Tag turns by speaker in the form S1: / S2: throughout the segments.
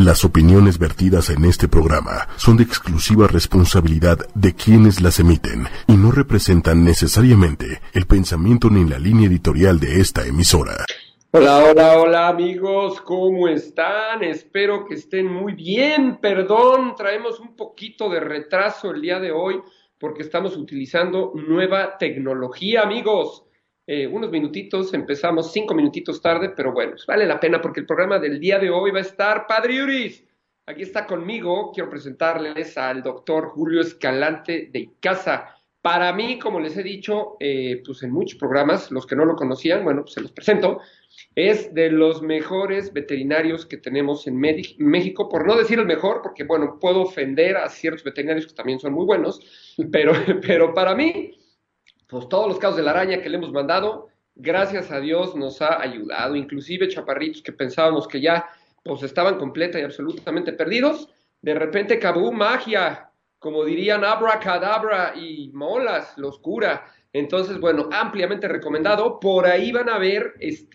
S1: Las opiniones vertidas en este programa son de exclusiva responsabilidad de quienes las emiten y no representan necesariamente el pensamiento ni la línea editorial de esta emisora.
S2: Hola amigos, ¿cómo están? Espero que estén muy bien. Perdón, traemos un poquito de retraso el día de hoy porque estamos utilizando nueva tecnología, amigos. Unos minutitos, empezamos 5 minutitos tarde, pero bueno, vale la pena porque el programa del día de hoy va a estar Padriuris. Aquí está conmigo, quiero presentarles al doctor Julio Escalante de Icaza. Para mí, como les he dicho, pues en muchos programas, los que no lo conocían, bueno, pues se los presento. Es de los mejores veterinarios que tenemos en México, por no decir el mejor, porque bueno, puedo ofender a ciertos veterinarios que también son muy buenos, pero para mí, pues todos los casos de la araña que le hemos mandado, gracias a Dios nos ha ayudado, inclusive chaparritos que pensábamos que ya pues estaban completa y absolutamente perdidos, de repente cabú magia, como dirían abracadabra y molas, los cura. Entonces, bueno, ampliamente recomendado. Por ahí van a ver,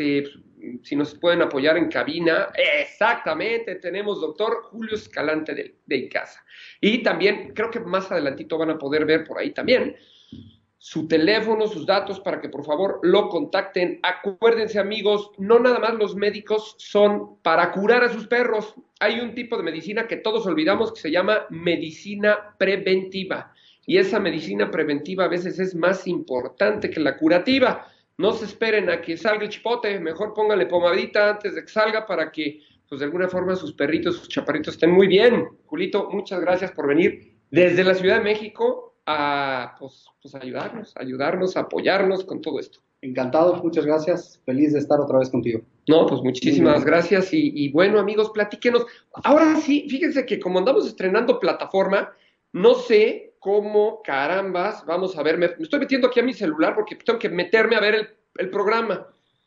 S2: si nos pueden apoyar en cabina. Exactamente, tenemos doctor Julio Escalante de Icaza. Y también, creo que más adelantito van a poder ver por ahí también su teléfono, sus datos, para que por favor lo contacten. Acuérdense, amigos, no nada más los médicos son para curar a sus perros. Hay un tipo de medicina que todos olvidamos que se llama medicina preventiva. Y esa medicina preventiva a veces es más importante que la curativa. No se esperen a que salga el chipote, mejor pónganle pomadita antes de que salga para que, pues de alguna forma, sus perritos, sus chaparritos estén muy bien. Julito, muchas gracias por venir desde la Ciudad de México a pues ayudarnos, a apoyarnos con todo esto.
S3: Encantado, muchas gracias, feliz de estar otra vez contigo.
S2: No, pues muchísimas gracias y bueno, amigos, platíquenos. Ahora sí, fíjense que como andamos estrenando plataforma, no sé cómo carambas vamos a ver, me estoy metiendo aquí a mi celular porque tengo que meterme a ver el programa.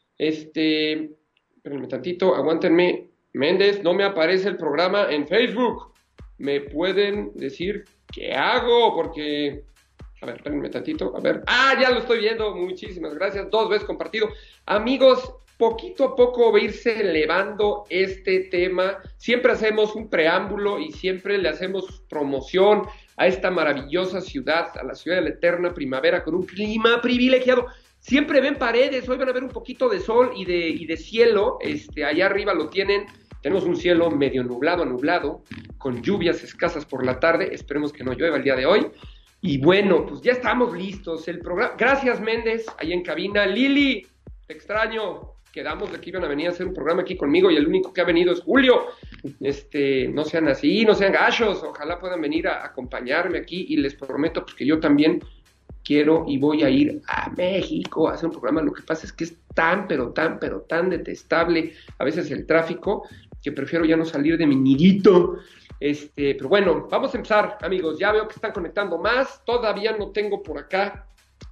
S2: Espérenme tantito, aguántenme. Méndez, no me aparece el programa en Facebook. ¿Me pueden decir qué hago? Porque, a ver, espérenme tantito, a ver. Ya lo estoy viendo, muchísimas gracias, 2 veces compartido. Amigos, poquito a poco va a irse elevando este tema. Siempre hacemos un preámbulo y siempre le hacemos promoción a esta maravillosa ciudad, a la ciudad de la eterna primavera, con un clima privilegiado. Siempre ven paredes, hoy van a ver un poquito de sol y de cielo. Allá arriba lo tienen. Tenemos un cielo medio nublado, con lluvias escasas por la tarde. Esperemos que no llueva el día de hoy. Y bueno, pues ya estamos listos. El programa. Gracias, Méndez, ahí en cabina. Lili, te extraño. Quedamos de que iban a venir a hacer un programa aquí conmigo y el único que ha venido es Julio. No sean así, no sean gachos. Ojalá puedan venir a acompañarme aquí y les prometo pues, que yo también quiero y voy a ir a México a hacer un programa. Lo que pasa es que es tan detestable a veces el tráfico que prefiero ya no salir de mi nidito. Pero bueno, vamos a empezar, amigos. Ya veo que están conectando más. Todavía no tengo por acá,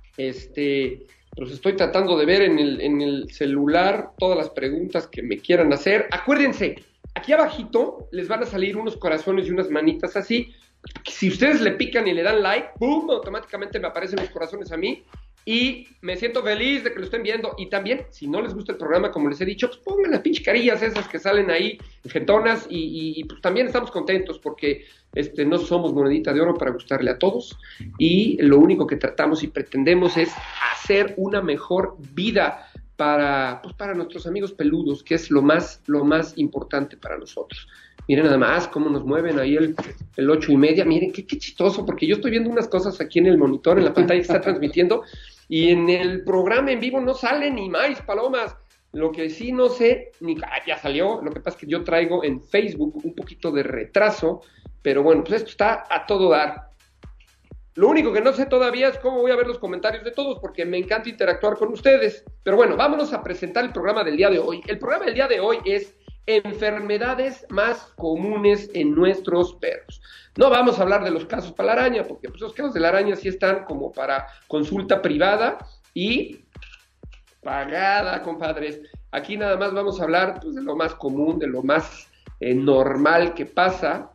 S2: los estoy tratando de ver en el celular todas las preguntas que me quieran hacer. Acuérdense, aquí abajito les van a salir unos corazones y unas manitas así. Si ustedes le pican y le dan like, ¡boom!, automáticamente me aparecen los corazones a mí. Y me siento feliz de que lo estén viendo. Y también, si no les gusta el programa, como les he dicho, pues pongan las pinches carillas esas que salen ahí, jetonas, y pues también estamos contentos porque no somos monedita de oro para gustarle a todos. Y lo único que tratamos y pretendemos es hacer una mejor vida para nuestros amigos peludos, que es lo más importante para nosotros. Miren nada más cómo nos mueven ahí el 8:30. Miren, qué chistoso, porque yo estoy viendo unas cosas aquí en el monitor, en la pantalla que está transmitiendo, y en el programa en vivo no sale ni más palomas. Lo que sí no sé, ya salió. Lo que pasa es que yo traigo en Facebook un poquito de retraso, pero bueno, pues esto está a todo dar. Lo único que no sé todavía es cómo voy a ver los comentarios de todos, porque me encanta interactuar con ustedes. Pero bueno, vámonos a presentar el programa del día de hoy. El programa del día de hoy es enfermedades más comunes en nuestros perros. No vamos a hablar de los casos para la araña, porque pues, los casos de la araña sí están como para consulta privada y pagada, compadres. Aquí nada más vamos a hablar pues, de lo más común, de lo más normal que pasa.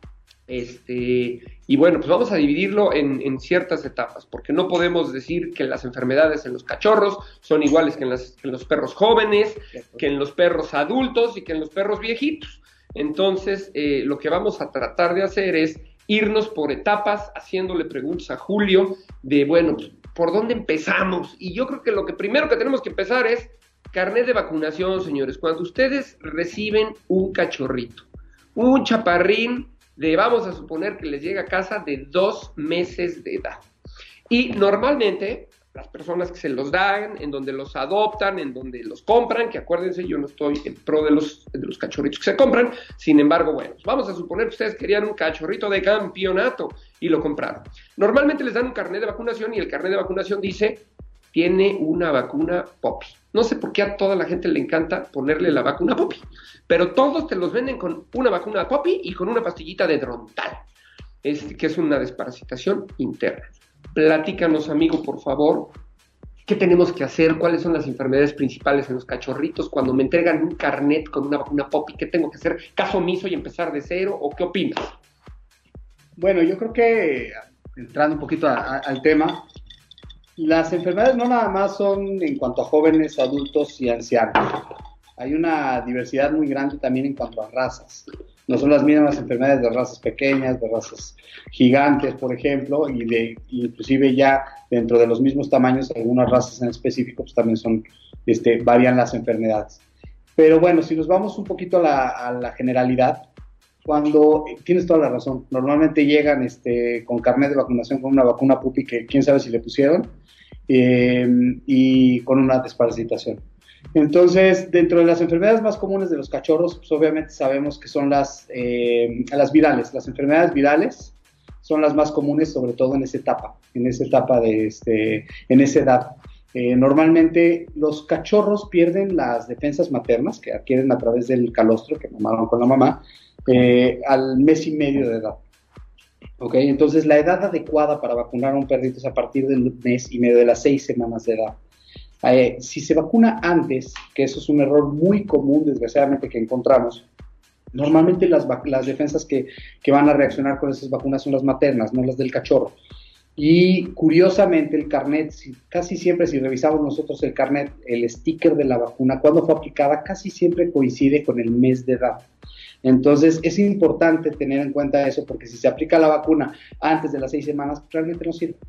S2: Y bueno, pues vamos a dividirlo en ciertas etapas, porque no podemos decir que las enfermedades en los cachorros son iguales que en los perros jóvenes, que en los perros adultos y que en los perros viejitos. Entonces, lo que vamos a tratar de hacer es irnos por etapas, haciéndole preguntas a Julio de, bueno, pues, ¿por dónde empezamos? Y yo creo que lo que primero que tenemos que empezar es carnet de vacunación, señores. Cuando ustedes reciben un cachorrito, un chaparrín de, vamos a suponer que les llega a casa de 2 meses de edad. Y normalmente las personas que se los dan, en donde los adoptan, en donde los compran, que acuérdense, yo no estoy en pro de los cachorritos que se compran, sin embargo, bueno, vamos a suponer que ustedes querían un cachorrito de campeonato y lo compraron. Normalmente les dan un carnet de vacunación y el carnet de vacunación dice, tiene una vacuna Poppy. No sé por qué a toda la gente le encanta ponerle la vacuna Poppy, pero todos te los venden con una vacuna Poppy y con una pastillita de Drontal, que es una desparasitación interna. Platícanos, amigo, por favor, ¿qué tenemos que hacer? ¿Cuáles son las enfermedades principales en los cachorritos? Cuando me entregan un carnet con una vacuna Poppy, ¿qué tengo que hacer? ¿Caso omiso y empezar de cero? ¿O qué opinas?
S3: Bueno, yo creo que, entrando un poquito al tema, las enfermedades no nada más son en cuanto a jóvenes, adultos y ancianos. Hay una diversidad muy grande también en cuanto a razas. No son las mismas enfermedades de razas pequeñas, de razas gigantes, por ejemplo, inclusive ya dentro de los mismos tamaños, algunas razas en específico, pues también varían las enfermedades. Pero bueno, si nos vamos un poquito a la generalidad, tienes toda la razón, normalmente llegan con carnet de vacunación con una vacuna Puppy que quién sabe si le pusieron, y con una desparasitación. Entonces, dentro de las enfermedades más comunes de los cachorros, pues obviamente sabemos que son las virales. Las enfermedades virales son las más comunes, sobre todo en esa etapa en esa edad. Normalmente los cachorros pierden las defensas maternas que adquieren a través del calostro que mamaron con la mamá al mes y medio de edad. Okay, entonces la edad adecuada para vacunar a un perrito es a partir del mes y medio, de las 6 semanas de edad. Si se vacuna antes, que eso es un error muy común, desgraciadamente, que encontramos, normalmente las defensas que van a reaccionar con esas vacunas son las maternas, no las del cachorro. Y curiosamente el carnet, casi siempre si revisamos nosotros el carnet, el sticker de la vacuna, cuando fue aplicada, casi siempre coincide con el mes de edad. Entonces es importante tener en cuenta eso, porque si se aplica la vacuna antes de las 6 semanas, realmente no sirve.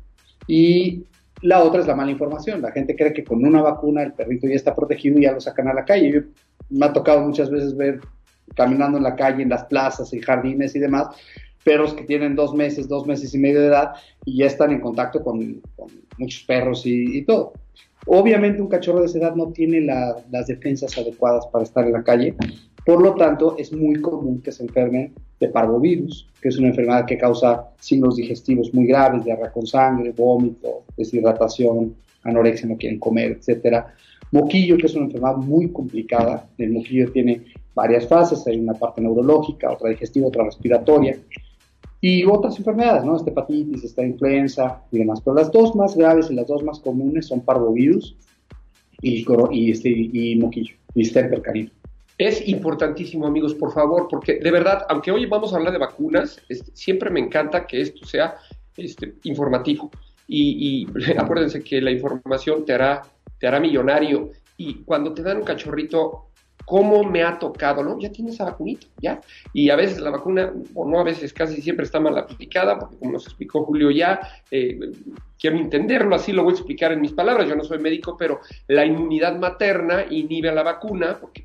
S3: Y la otra es la mala información. La gente cree que con una vacuna el perrito ya está protegido y ya lo sacan a la calle. Me ha tocado muchas veces ver caminando en la calle, en las plazas, en jardines y demás, perros que tienen 2 meses, 2 meses y medio de edad y ya están en contacto con muchos perros y todo. Obviamente un cachorro de esa edad no tiene las defensas adecuadas para estar en la calle, por lo tanto es muy común que se enfermen de parvovirus, que es una enfermedad que causa signos digestivos muy graves, diarrea con sangre, vómito, deshidratación, anorexia, no quieren comer, etcétera. Moquillo, que es una enfermedad muy complicada. El moquillo tiene varias fases, hay una parte neurológica, otra digestiva, otra respiratoria, y otras enfermedades, ¿no? Hepatitis, influenza y demás. Pero las dos más graves y las dos más comunes son parvovirus y moquillo, y distemper canino.
S2: Es importantísimo, amigos, por favor, porque de verdad, aunque hoy vamos a hablar de vacunas, siempre me encanta que esto sea informativo. Y acuérdense que la información te hará millonario. Y cuando te dan un cachorrito, ¿cómo me ha tocado? ¿No? Ya tienes esa vacunita, ¿ya? Y a veces la vacuna, o no a veces, casi siempre está mal aplicada, porque como nos explicó Julio ya, quiero entenderlo, así lo voy a explicar en mis palabras, yo no soy médico, pero la inmunidad materna inhibe a la vacuna, porque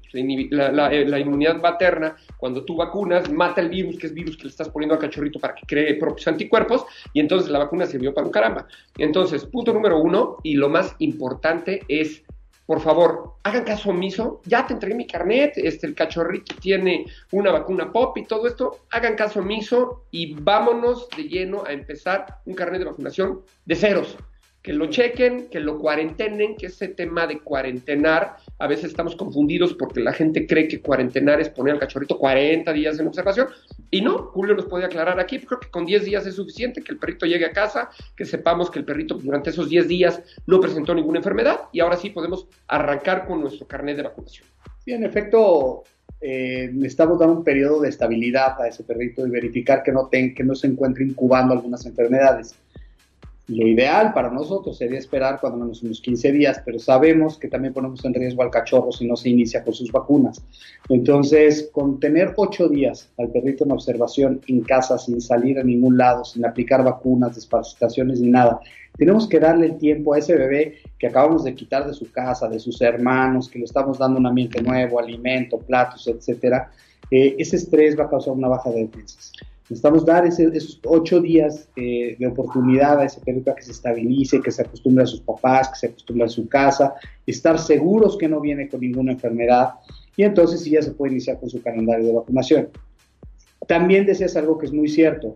S2: la inmunidad materna, cuando tú vacunas, mata el virus, que es virus que le estás poniendo al cachorrito para que cree propios anticuerpos, y entonces la vacuna sirvió para un caramba. Entonces, punto número 1, y lo más importante es, por favor, hagan caso omiso, ya te entregué mi carnet, el cachorrito tiene una vacuna Pop y todo esto, hagan caso omiso y vámonos de lleno a empezar un carnet de vacunación de ceros. Que lo chequen, que lo cuarentenen, que ese tema de cuarentenar, a veces estamos confundidos porque la gente cree que cuarentenar es poner al cachorrito 40 días en observación, y no, Julio nos puede aclarar aquí, creo que con 10 días es suficiente, que el perrito llegue a casa, que sepamos que el perrito durante esos 10 días no presentó ninguna enfermedad, y ahora sí podemos arrancar con nuestro carnet de vacunación.
S3: Sí, en efecto, necesitamos dar un periodo de estabilidad a ese perrito y verificar que no se encuentre incubando algunas enfermedades. Lo ideal para nosotros sería esperar cuando menos unos 15 días, pero sabemos que también ponemos en riesgo al cachorro si no se inicia con sus vacunas. Entonces, con tener 8 días al perrito en observación en casa, sin salir a ningún lado, sin aplicar vacunas, desparasitaciones ni nada, tenemos que darle el tiempo a ese bebé que acabamos de quitar de su casa, de sus hermanos, que le estamos dando un ambiente nuevo, alimento, platos, etcétera. Ese estrés va a causar una baja de defensas. Necesitamos dar esos 8 días de oportunidad a ese perrito a que se estabilice, que se acostumbre a sus papás, que se acostumbre a su casa, estar seguros que no viene con ninguna enfermedad, y entonces sí ya se puede iniciar con su calendario de vacunación. También decías algo que es muy cierto.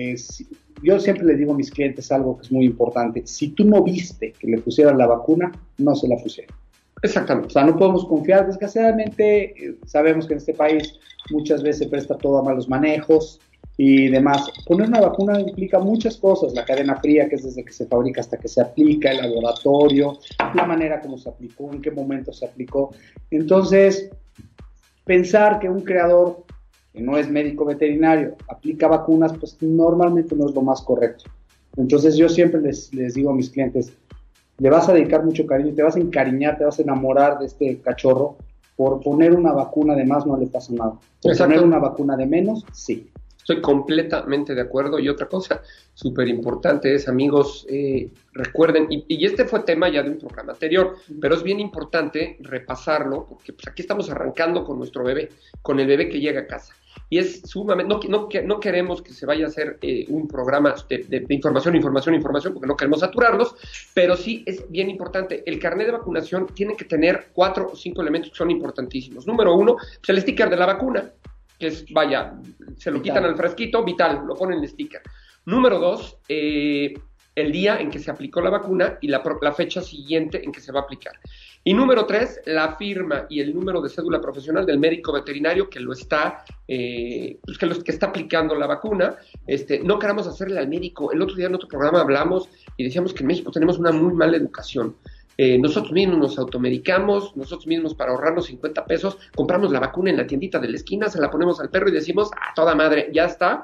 S3: Yo siempre les digo a mis clientes algo que es muy importante. Si tú no viste que le pusieran la vacuna, no se la pusieron.
S2: Exactamente.
S3: O sea, no podemos confiar. Desgraciadamente, sabemos que en este país muchas veces se presta todo a malos manejos y demás. Poner una vacuna implica muchas cosas, la cadena fría, que es desde que se fabrica hasta que se aplica, el laboratorio, la manera como se aplicó, en qué momento se aplicó. Entonces, pensar que un creador que no es médico veterinario aplica vacunas, pues normalmente no es lo más correcto. Entonces yo siempre les digo a mis clientes, le vas a dedicar mucho cariño, te vas a encariñar, te vas a enamorar de este cachorro. Por poner una vacuna de más no le pasa nada. Por poner una vacuna de menos, sí.
S2: Estoy completamente de acuerdo. Y otra cosa súper importante es, amigos, recuerden, y este fue tema ya de un programa anterior, pero es bien importante repasarlo, porque pues aquí estamos arrancando con nuestro bebé, con el bebé que llega a casa. Y es sumamente, no queremos que se vaya a hacer un programa de información, porque no queremos saturarlos, pero sí es bien importante. El carnet de vacunación tiene que tener 4 o 5 elementos que son importantísimos. Número 1, pues el sticker de la vacuna, que es, se lo quitan al frasquito, vital, lo ponen el sticker. Número 2, el día en que se aplicó la vacuna y la fecha siguiente en que se va a aplicar. Y número 3, la firma y el número de cédula profesional del médico veterinario que lo está, que está aplicando la vacuna. No queramos hacerle al médico. El otro día en otro programa hablamos y decíamos que en México tenemos una muy mala educación. Nosotros mismos nos automedicamos, nosotros mismos para ahorrarnos 50 pesos, compramos la vacuna en la tiendita de la esquina, se la ponemos al perro y decimos, a toda madre, ya está,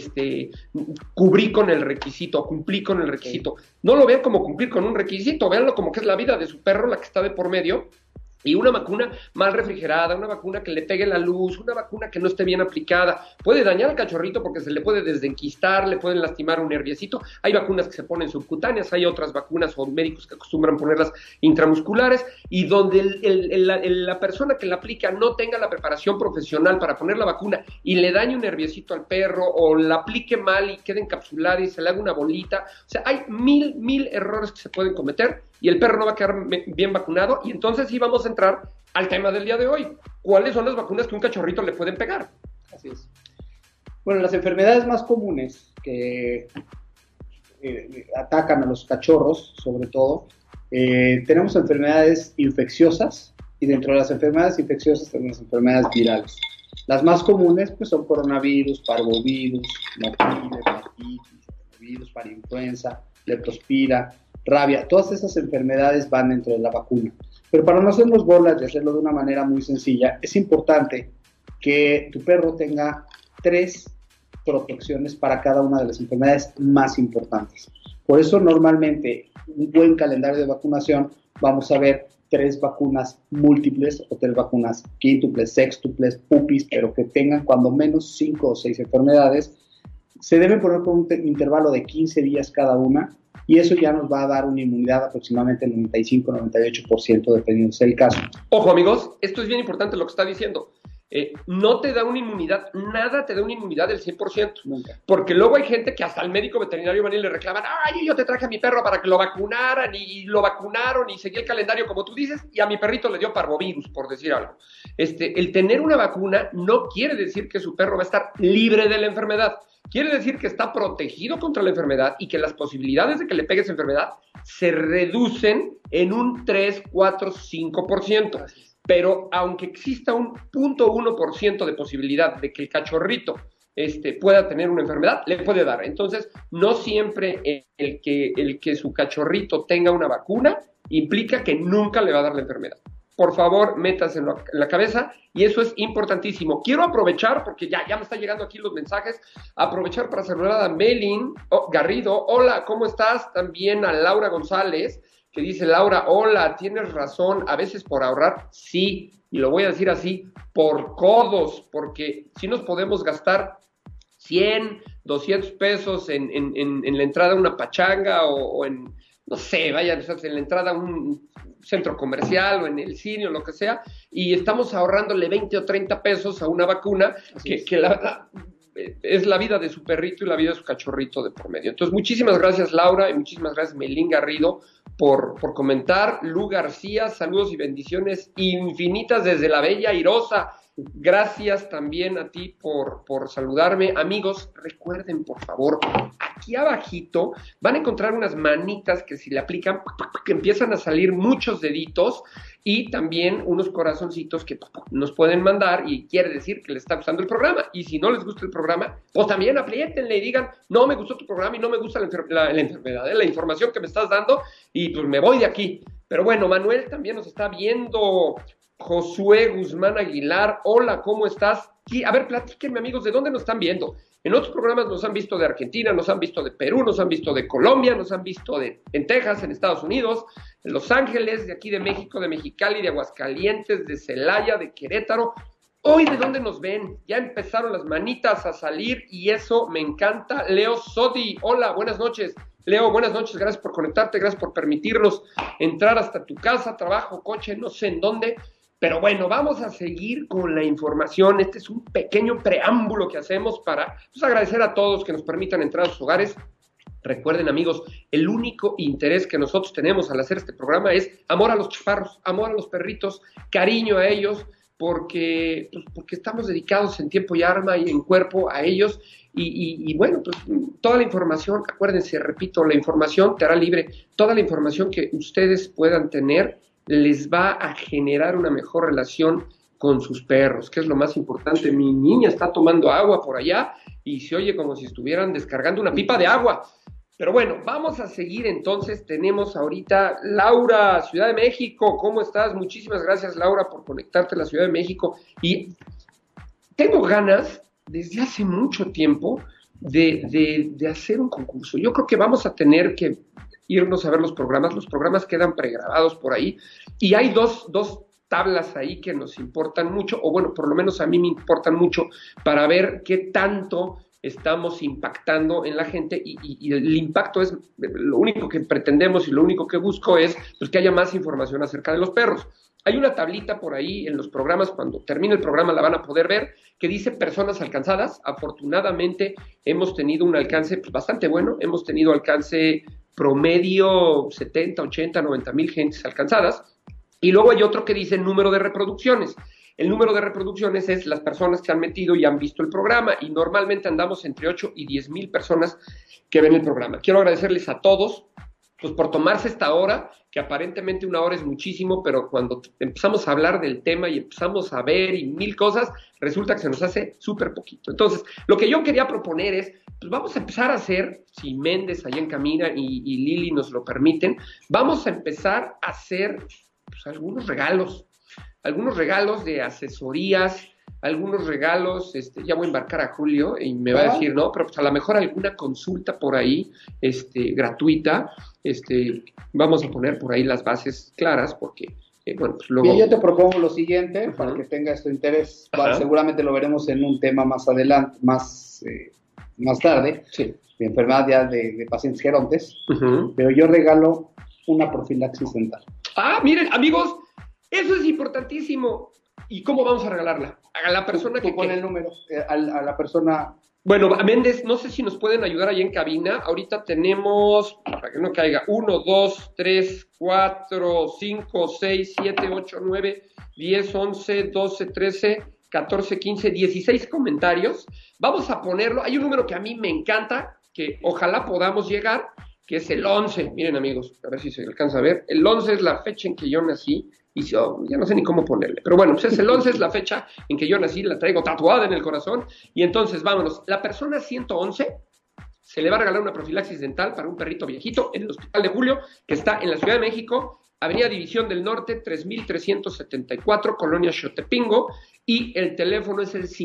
S2: cumplí con el requisito. No lo vean como cumplir con un requisito, véanlo como que es la vida de su perro la que está de por medio. Y una vacuna mal refrigerada, una vacuna que le pegue la luz, una vacuna que no esté bien aplicada, puede dañar al cachorrito porque se le puede desenquistar, le pueden lastimar un nerviecito. Hay vacunas que se ponen subcutáneas, hay otras vacunas o médicos que acostumbran ponerlas intramusculares, y donde la persona que la aplica no tenga la preparación profesional para poner la vacuna y le dañe un nerviecito al perro, o la aplique mal y quede encapsulada y se le haga una bolita. O sea, hay mil errores que se pueden cometer y el perro no va a quedar bien vacunado, y entonces sí vamos a entrar al tema del día de hoy. ¿Cuáles son las vacunas que un cachorrito le pueden pegar?
S3: Así es. Bueno, las enfermedades más comunes que atacan a los cachorros, sobre todo, tenemos enfermedades infecciosas, y dentro de las enfermedades infecciosas tenemos enfermedades virales. Las más comunes pues son coronavirus, parvovirus, virus, parainfluenza, leptospira, rabia. Todas esas enfermedades van dentro de la vacuna. Pero para no hacernos bolas y hacerlo de una manera muy sencilla, es importante que tu perro tenga 3 protecciones para cada una de las enfermedades más importantes. Por eso normalmente un buen calendario de vacunación vamos a ver 3 vacunas múltiples o 3 vacunas quíntuples, sextuples, pupis, pero que tengan cuando menos 5 o 6 enfermedades. Se deben poner con un intervalo de 15 días cada una, y eso ya nos va a dar una inmunidad aproximadamente del 95-98%, dependiendo del caso.
S2: Ojo, amigos, esto es bien importante lo que está diciendo. No te da una inmunidad, nada te da una inmunidad del 100%.
S3: Nunca.
S2: Porque luego hay gente que hasta al médico veterinario van y le reclaman, ay, yo te traje a mi perro para que lo vacunaran, y lo vacunaron y seguí el calendario como tú dices, y a mi perrito le dio parvovirus, por decir algo. El tener una vacuna no quiere decir que su perro va a estar libre de la enfermedad. Quiere decir que está protegido contra la enfermedad y que las posibilidades de que le pegue esa enfermedad se reducen en un 3, 4, 5%. Pero aunque exista un 0.1% de posibilidad de que el cachorrito pueda tener una enfermedad, le puede dar. Entonces, no siempre el que su cachorrito tenga una vacuna implica que nunca le va a dar la enfermedad. por favor, métase en la cabeza, y eso es importantísimo. Quiero aprovechar, porque ya me están llegando aquí los mensajes, aprovechar para saludar a Melin Garrido. Hola, ¿cómo estás? También a Laura González, que dice, Laura, hola, tienes razón, a veces por ahorrar, sí, y lo voy a decir así, por codos, porque si nos podemos gastar 100, 200 pesos en la entrada a una pachanga o en, no sé, vaya, en la entrada a un centro comercial o en el cine o lo que sea, y estamos ahorrándole 20 o 30 pesos a una vacuna que la verdad es la vida de su perrito y la vida de su cachorrito de por medio. Entonces, muchísimas gracias, Laura, y muchísimas gracias, Melín Garrido, por comentar. Lu García, saludos y bendiciones infinitas desde la bella Airosa. Gracias también a ti por saludarme. Amigos, recuerden, por favor, aquí abajito van a encontrar unas manitas que si le aplican, que empiezan a salir muchos deditos, y también unos corazoncitos que nos pueden mandar, y quiere decir que les está gustando el programa. Y si no les gusta el programa, pues también apriétenle y digan, no me gustó tu programa y no me gusta la enfermedad, la información que me estás dando, y pues me voy de aquí. Pero bueno, Manuel también nos está viendo. Josué Guzmán Aguilar, hola, ¿cómo estás? Sí, a ver, platíquenme, amigos, ¿de dónde nos están viendo? En otros programas nos han visto de Argentina, nos han visto de Perú, nos han visto de Colombia, nos han visto en Texas, en Estados Unidos, en Los Ángeles, de aquí de México, de Mexicali, de Aguascalientes, de Celaya, de Querétaro. Hoy, ¿de dónde nos ven? Ya empezaron las manitas a salir y eso me encanta. Leo Sodi, hola, buenas noches. Leo, buenas noches, gracias por conectarte, gracias por permitirnos entrar hasta tu casa, trabajo, coche, no sé en dónde. Pero bueno, vamos a seguir con la información. Este es un pequeño preámbulo que hacemos para agradecer a todos que nos permitan entrar a sus hogares. Recuerden, amigos, el único interés que nosotros tenemos al hacer este programa es amor a los chaparros, amor a los perritos, cariño a ellos, porque estamos dedicados en tiempo y arma y en cuerpo a ellos. Y bueno, pues toda la información, acuérdense, repito, la información te hará libre. Toda la información que ustedes puedan tener les va a generar una mejor relación con sus perros, que es lo más importante. Mi niña está tomando agua por allá y se oye como si estuvieran descargando una pipa de agua. Pero bueno, vamos a seguir entonces. Tenemos ahorita Laura, Ciudad de México. ¿Cómo estás? Muchísimas gracias, Laura, por conectarte a la Ciudad de México. Y tengo ganas, desde hace mucho tiempo, de hacer un concurso. Yo creo que vamos a tener que irnos a ver los programas quedan pregrabados por ahí, y hay dos tablas ahí que nos importan mucho, o bueno, por lo menos a mí me importan mucho, para ver qué tanto estamos impactando en la gente, y el impacto es, lo único que pretendemos y lo único que busco es pues, que haya más información acerca de los perros. Hay una tablita por ahí en los programas, cuando termine el programa la van a poder ver, que dice personas alcanzadas. Afortunadamente hemos tenido un alcance pues, bastante bueno, hemos tenido alcance promedio 70, 80, 90 mil gentes alcanzadas, y luego hay otro que dice número de reproducciones. El número de reproducciones es las personas que han metido y han visto el programa, y normalmente andamos entre 8 y 10 mil personas que ven el programa. Quiero agradecerles a todos pues por tomarse esta hora, que aparentemente una hora es muchísimo, pero cuando empezamos a hablar del tema y empezamos a ver y mil cosas, resulta que se nos hace súper poquito. Entonces, lo que yo quería proponer es, pues vamos a empezar a hacer, si Méndez allá en Camina y Lili nos lo permiten, vamos a empezar a hacer pues, algunos regalos de asesorías, algunos regalos, ya voy a embarcar a Julio y me va a decir, no, pero pues a lo mejor alguna consulta por ahí, gratuita, vamos a poner por ahí las bases claras, porque, bueno, pues luego...
S3: Bien, yo te propongo lo siguiente, para que tenga esto interés, seguramente lo veremos en un tema más adelante, más tarde,
S2: sí,
S3: de enfermedad ya de pacientes gerontes, pero yo regalo una profilaxis dental.
S2: Ah, miren, amigos, eso es importantísimo. ¿Y cómo vamos a regalarla? A la persona
S3: que pone el número, a la persona...
S2: Bueno, Méndez, no sé si nos pueden ayudar ahí en cabina. Ahorita tenemos, para que no caiga, 1, 2, 3, 4, 5, 6, 7, 8, 9, 10, 11, 12, 13, 14, 15, 16 comentarios. Vamos a ponerlo. Hay un número que a mí me encanta, que ojalá podamos llegar, que es el 11. Miren, amigos, a ver si se alcanza a ver. El 11 es la fecha en que yo nací. Y yo ya no sé ni cómo ponerle, pero bueno, pues el 11 es la fecha en que yo nací, la traigo tatuada en el corazón, y entonces vámonos. La persona 111 se le va a regalar una profilaxis dental para un perrito viejito en el Hospital de Julio, que está en la Ciudad de México, Avenida División del Norte, 3374, Colonia Xotepingo, y el teléfono es el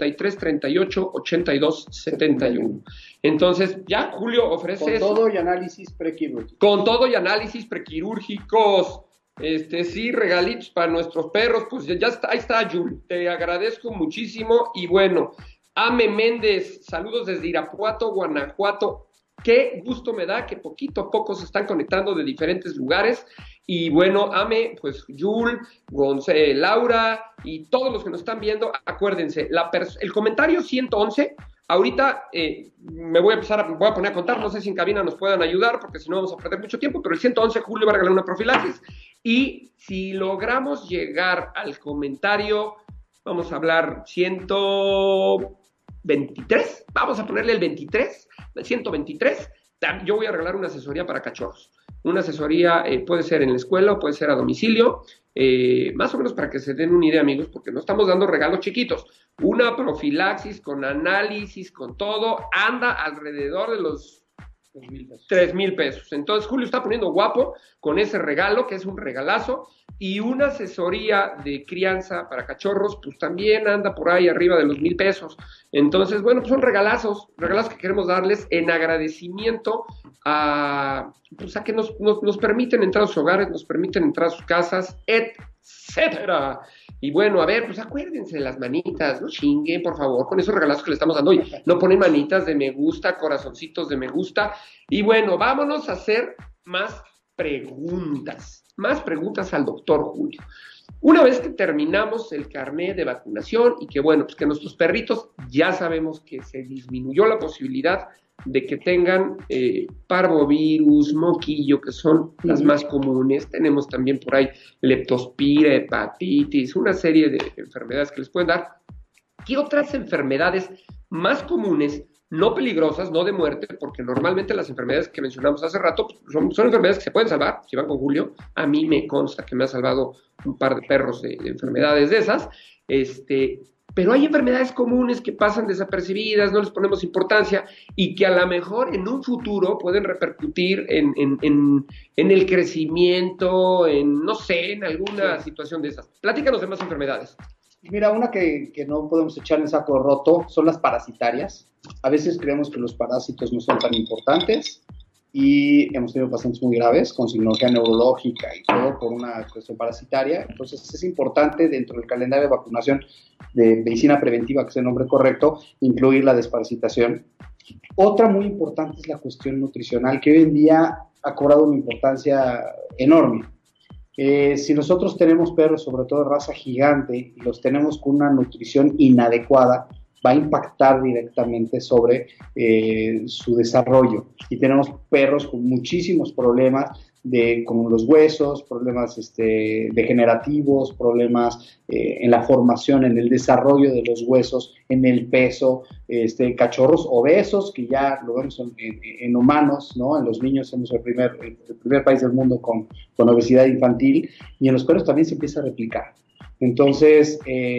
S2: 5338-8271. Entonces, ya, Julio, ofrece
S3: Con todo y análisis prequirúrgicos.
S2: Con todo y análisis prequirúrgicos. Sí, regalitos para nuestros perros, pues ya está, ahí está, Jul, te agradezco muchísimo. Y bueno, Ame Méndez, saludos desde Irapuato, Guanajuato. Qué gusto me da que poquito a poco se están conectando de diferentes lugares. Y bueno, Ame, pues Jul, Gonce, Laura y todos los que nos están viendo, acuérdense, el comentario 111, ahorita me voy a poner a contar, no sé si en cabina nos puedan ayudar, porque si no vamos a perder mucho tiempo, pero el 111, Julio va a regalar una profilaxis. Y si logramos llegar al comentario, vamos a hablar 123, vamos a ponerle el 123, yo voy a regalar una asesoría para cachorros. Una asesoría puede ser en la escuela o puede ser a domicilio, más o menos para que se den una idea, amigos, porque no estamos dando regalos chiquitos. Una profilaxis con análisis, con todo, anda alrededor de los 3,000 pesos. Entonces Julio está poniendo guapo con ese regalo, que es un regalazo, y una asesoría de crianza para cachorros, pues también anda por ahí arriba de los 1,000 pesos. Entonces, bueno, pues son regalazos que queremos darles en agradecimiento a que nos permiten entrar a sus hogares, nos permiten entrar a sus casas, etcétera. Y bueno, a ver, pues acuérdense de las manitas, no chinguen, por favor, con esos regalazos que le estamos dando hoy. No ponen manitas de me gusta, corazoncitos de me gusta. Y bueno, vámonos a hacer más preguntas al doctor Julio. Una vez que terminamos el carnet de vacunación y que bueno, pues que nuestros perritos ya sabemos que se disminuyó la posibilidad de que tengan parvovirus, moquillo, que son las más comunes. Tenemos también por ahí leptospira, hepatitis, una serie de enfermedades que les pueden dar. ¿Qué otras enfermedades más comunes, no peligrosas, no de muerte, porque normalmente las enfermedades que mencionamos hace rato son enfermedades que se pueden salvar, si van con Julio? A mí me consta que me ha salvado un par de perros de enfermedades de esas, pero hay enfermedades comunes que pasan desapercibidas, no les ponemos importancia y que a lo mejor en un futuro pueden repercutir en el crecimiento, no sé, en alguna situación de esas. Platícanos de más enfermedades.
S3: Mira, una que no podemos echar en saco roto son las parasitarias. A veces creemos que los parásitos no son tan importantes y hemos tenido pacientes muy graves con signología neurológica y todo por una cuestión parasitaria. Entonces es importante dentro del calendario de vacunación de medicina preventiva, que es el nombre correcto, incluir la desparasitación. Otra muy importante es la cuestión nutricional, que hoy en día ha cobrado una importancia enorme. Si nosotros tenemos perros, sobre todo de raza gigante, y los tenemos con una nutrición inadecuada, va a impactar directamente sobre su desarrollo. Y tenemos perros con muchísimos problemas como los huesos, problemas degenerativos, problemas en la formación, en el desarrollo de los huesos, en el peso, cachorros obesos, que ya lo vemos en humanos, ¿no? En los niños somos el primer país del mundo con obesidad infantil, y en los perros también se empieza a replicar. Entonces,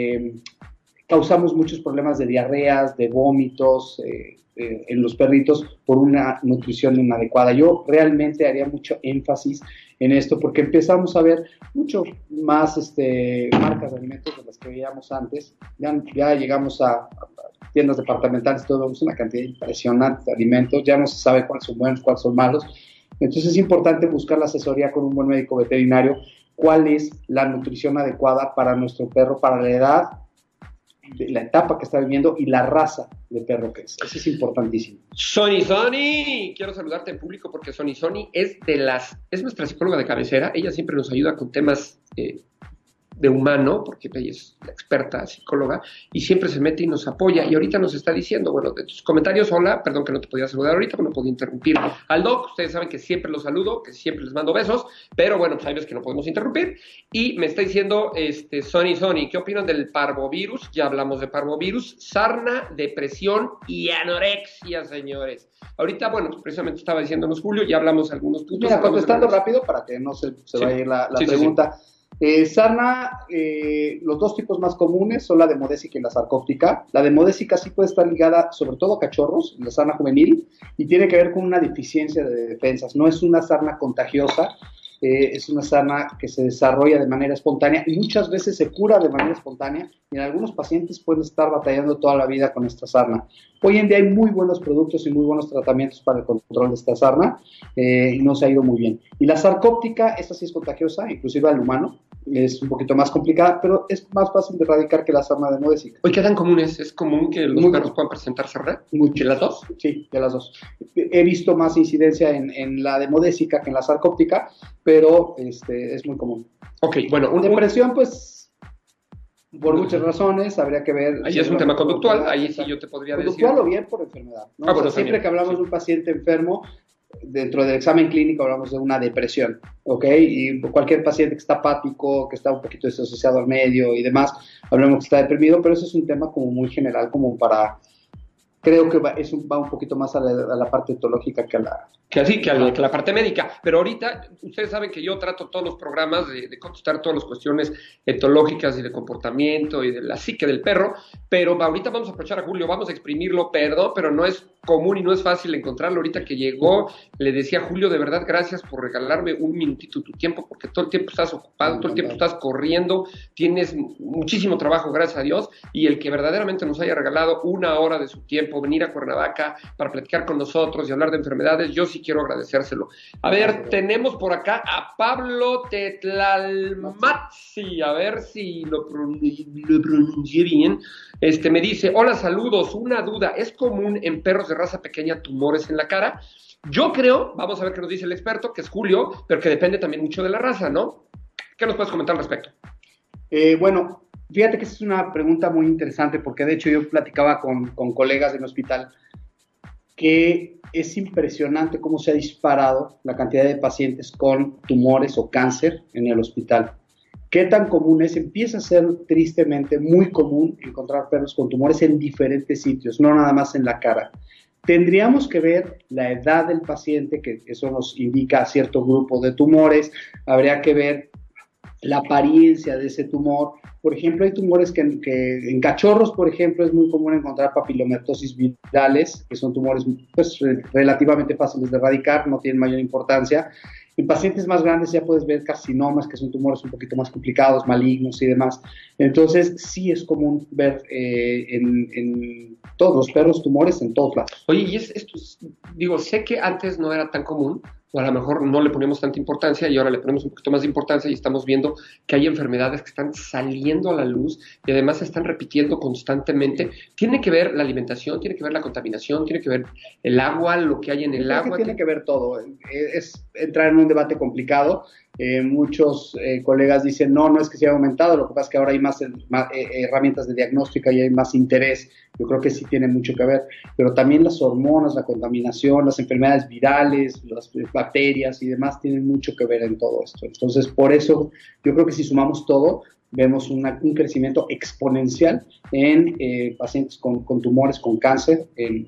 S3: causamos muchos problemas de diarreas, de vómitos en los perritos por una nutrición inadecuada. Yo realmente haría mucho énfasis en esto porque empezamos a ver mucho más marcas de alimentos de las que veíamos antes. Ya llegamos a tiendas departamentales, todo vemos una cantidad impresionante de alimentos, ya no se sabe cuáles son buenos, cuáles son malos. Entonces es importante buscar la asesoría con un buen médico veterinario, cuál es la nutrición adecuada para nuestro perro, para la edad, la etapa que está viviendo y la raza de perro que es. Eso es importantísimo.
S2: Sony, quiero saludarte en público porque Sony es nuestra psicóloga de cabecera. Ella siempre nos ayuda con temas de humano, porque ella es la experta psicóloga, y siempre se mete y nos apoya, y ahorita nos está diciendo, bueno, de tus comentarios, hola, perdón que no te podía saludar ahorita, pero no podía interrumpir al doc, ustedes saben que siempre los saludo, que siempre les mando besos, pero bueno, pues hay veces que no podemos interrumpir, y me está diciendo, Sony, ¿qué opinan del parvovirus? Ya hablamos de parvovirus, sarna, depresión y anorexia, señores. Ahorita, bueno, precisamente estaba diciéndonos Julio, ya hablamos algunos puntos.
S3: Mira, contestando rápido para que no se vaya a ir la pregunta. Sí. Sarna, los dos tipos más comunes son la demodésica y la sarcóptica. La demodésica sí puede estar ligada sobre todo a cachorros, la sarna juvenil, y tiene que ver con una deficiencia de defensas. No es una sarna contagiosa, es una sarna que se desarrolla de manera espontánea y muchas veces se cura de manera espontánea y en algunos pacientes pueden estar batallando toda la vida con esta sarna. Hoy en día hay muy buenos productos y muy buenos tratamientos para el control de esta sarna y no se ha ido muy bien. Y la sarcóptica, esta sí es contagiosa, inclusive al humano, es un poquito más complicada, pero es más fácil de erradicar que la sarna demodésica.
S2: Oye, ¿qué tan comunes? ¿Es común que los perros puedan presentar sarna?
S3: ¿De
S2: las dos?
S3: Sí, de las dos. He visto más incidencia en la demodésica que en la sarcóptica, pero es muy común.
S2: Ok, bueno.
S3: Depresión, pues, por muchas razones, habría que ver.
S2: Ahí es un tema conductual, ahí sí yo te podría decir.
S3: Conductual o bien por enfermedad, ¿no?
S2: Bueno,
S3: siempre que hablamos de un paciente enfermo, dentro del examen clínico hablamos de una depresión, ¿ok? Y cualquier paciente que está apático, que está un poquito disociado al medio y demás, hablamos que está deprimido, pero eso es un tema como muy general, como para... Creo que va un poquito más a la parte etológica que a la...
S2: Que la parte médica. Pero ahorita, ustedes saben que yo trato todos los programas de contestar todas las cuestiones etológicas y de comportamiento y de la psique del perro, pero ahorita vamos a aprovechar a Julio, vamos a exprimirlo, perdón, pero no es común y no es fácil encontrarlo. Ahorita que llegó, le decía a Julio, de verdad, gracias por regalarme un minutito de tu tiempo, porque todo el tiempo estás ocupado, todo el tiempo estás corriendo, tienes muchísimo trabajo, gracias a Dios, y el que verdaderamente nos haya regalado una hora de su tiempo, venir a Cuernavaca para platicar con nosotros y hablar de enfermedades, yo sí quiero agradecérselo. A ver, tenemos por acá a Pablo Tetlalmatzi, a ver si lo pronuncié bien. Me dice, hola, saludos, una duda, ¿es común en perros de raza pequeña tumores en la cara? Yo creo, vamos a ver qué nos dice el experto, que es Julio, pero que depende también mucho de la raza, ¿no? ¿Qué nos puedes comentar al respecto?
S3: Bueno, fíjate que esa es una pregunta muy interesante porque de hecho yo platicaba con colegas del hospital que es impresionante cómo se ha disparado la cantidad de pacientes con tumores o cáncer en el hospital. ¿Qué tan común es? Empieza a ser tristemente muy común encontrar perros con tumores en diferentes sitios, no nada más en la cara. Tendríamos que ver la edad del paciente, que eso nos indica cierto grupo de tumores. Habría que ver la apariencia de ese tumor. Por ejemplo, hay tumores que en cachorros, por ejemplo, es muy común encontrar papilomatosis virales, que son tumores pues, relativamente fáciles de erradicar, no tienen mayor importancia. En pacientes más grandes ya puedes ver carcinomas, que son tumores un poquito más complicados, malignos y demás. Entonces, sí es común ver en todos los perros tumores en todos lados.
S2: Oye, y esto digo, sé que antes no era tan común, o a lo mejor no le poníamos tanta importancia y ahora le ponemos un poquito más de importancia y estamos viendo que hay enfermedades que están saliendo a la luz y además se están repitiendo constantemente. Tiene que ver la alimentación, tiene que ver la contaminación, tiene que ver el agua, lo que hay en el agua.
S3: Tiene que ver todo. Es entrar en un debate complicado. Muchos colegas dicen, no es que se haya aumentado, lo que pasa es que ahora hay más herramientas de diagnóstica y hay más interés. Yo creo que sí tiene mucho que ver, pero también las hormonas, la contaminación, las enfermedades virales, las bacterias y demás tienen mucho que ver en todo esto. Entonces, por eso, yo creo que si sumamos todo, vemos un crecimiento exponencial en pacientes con tumores, con cáncer,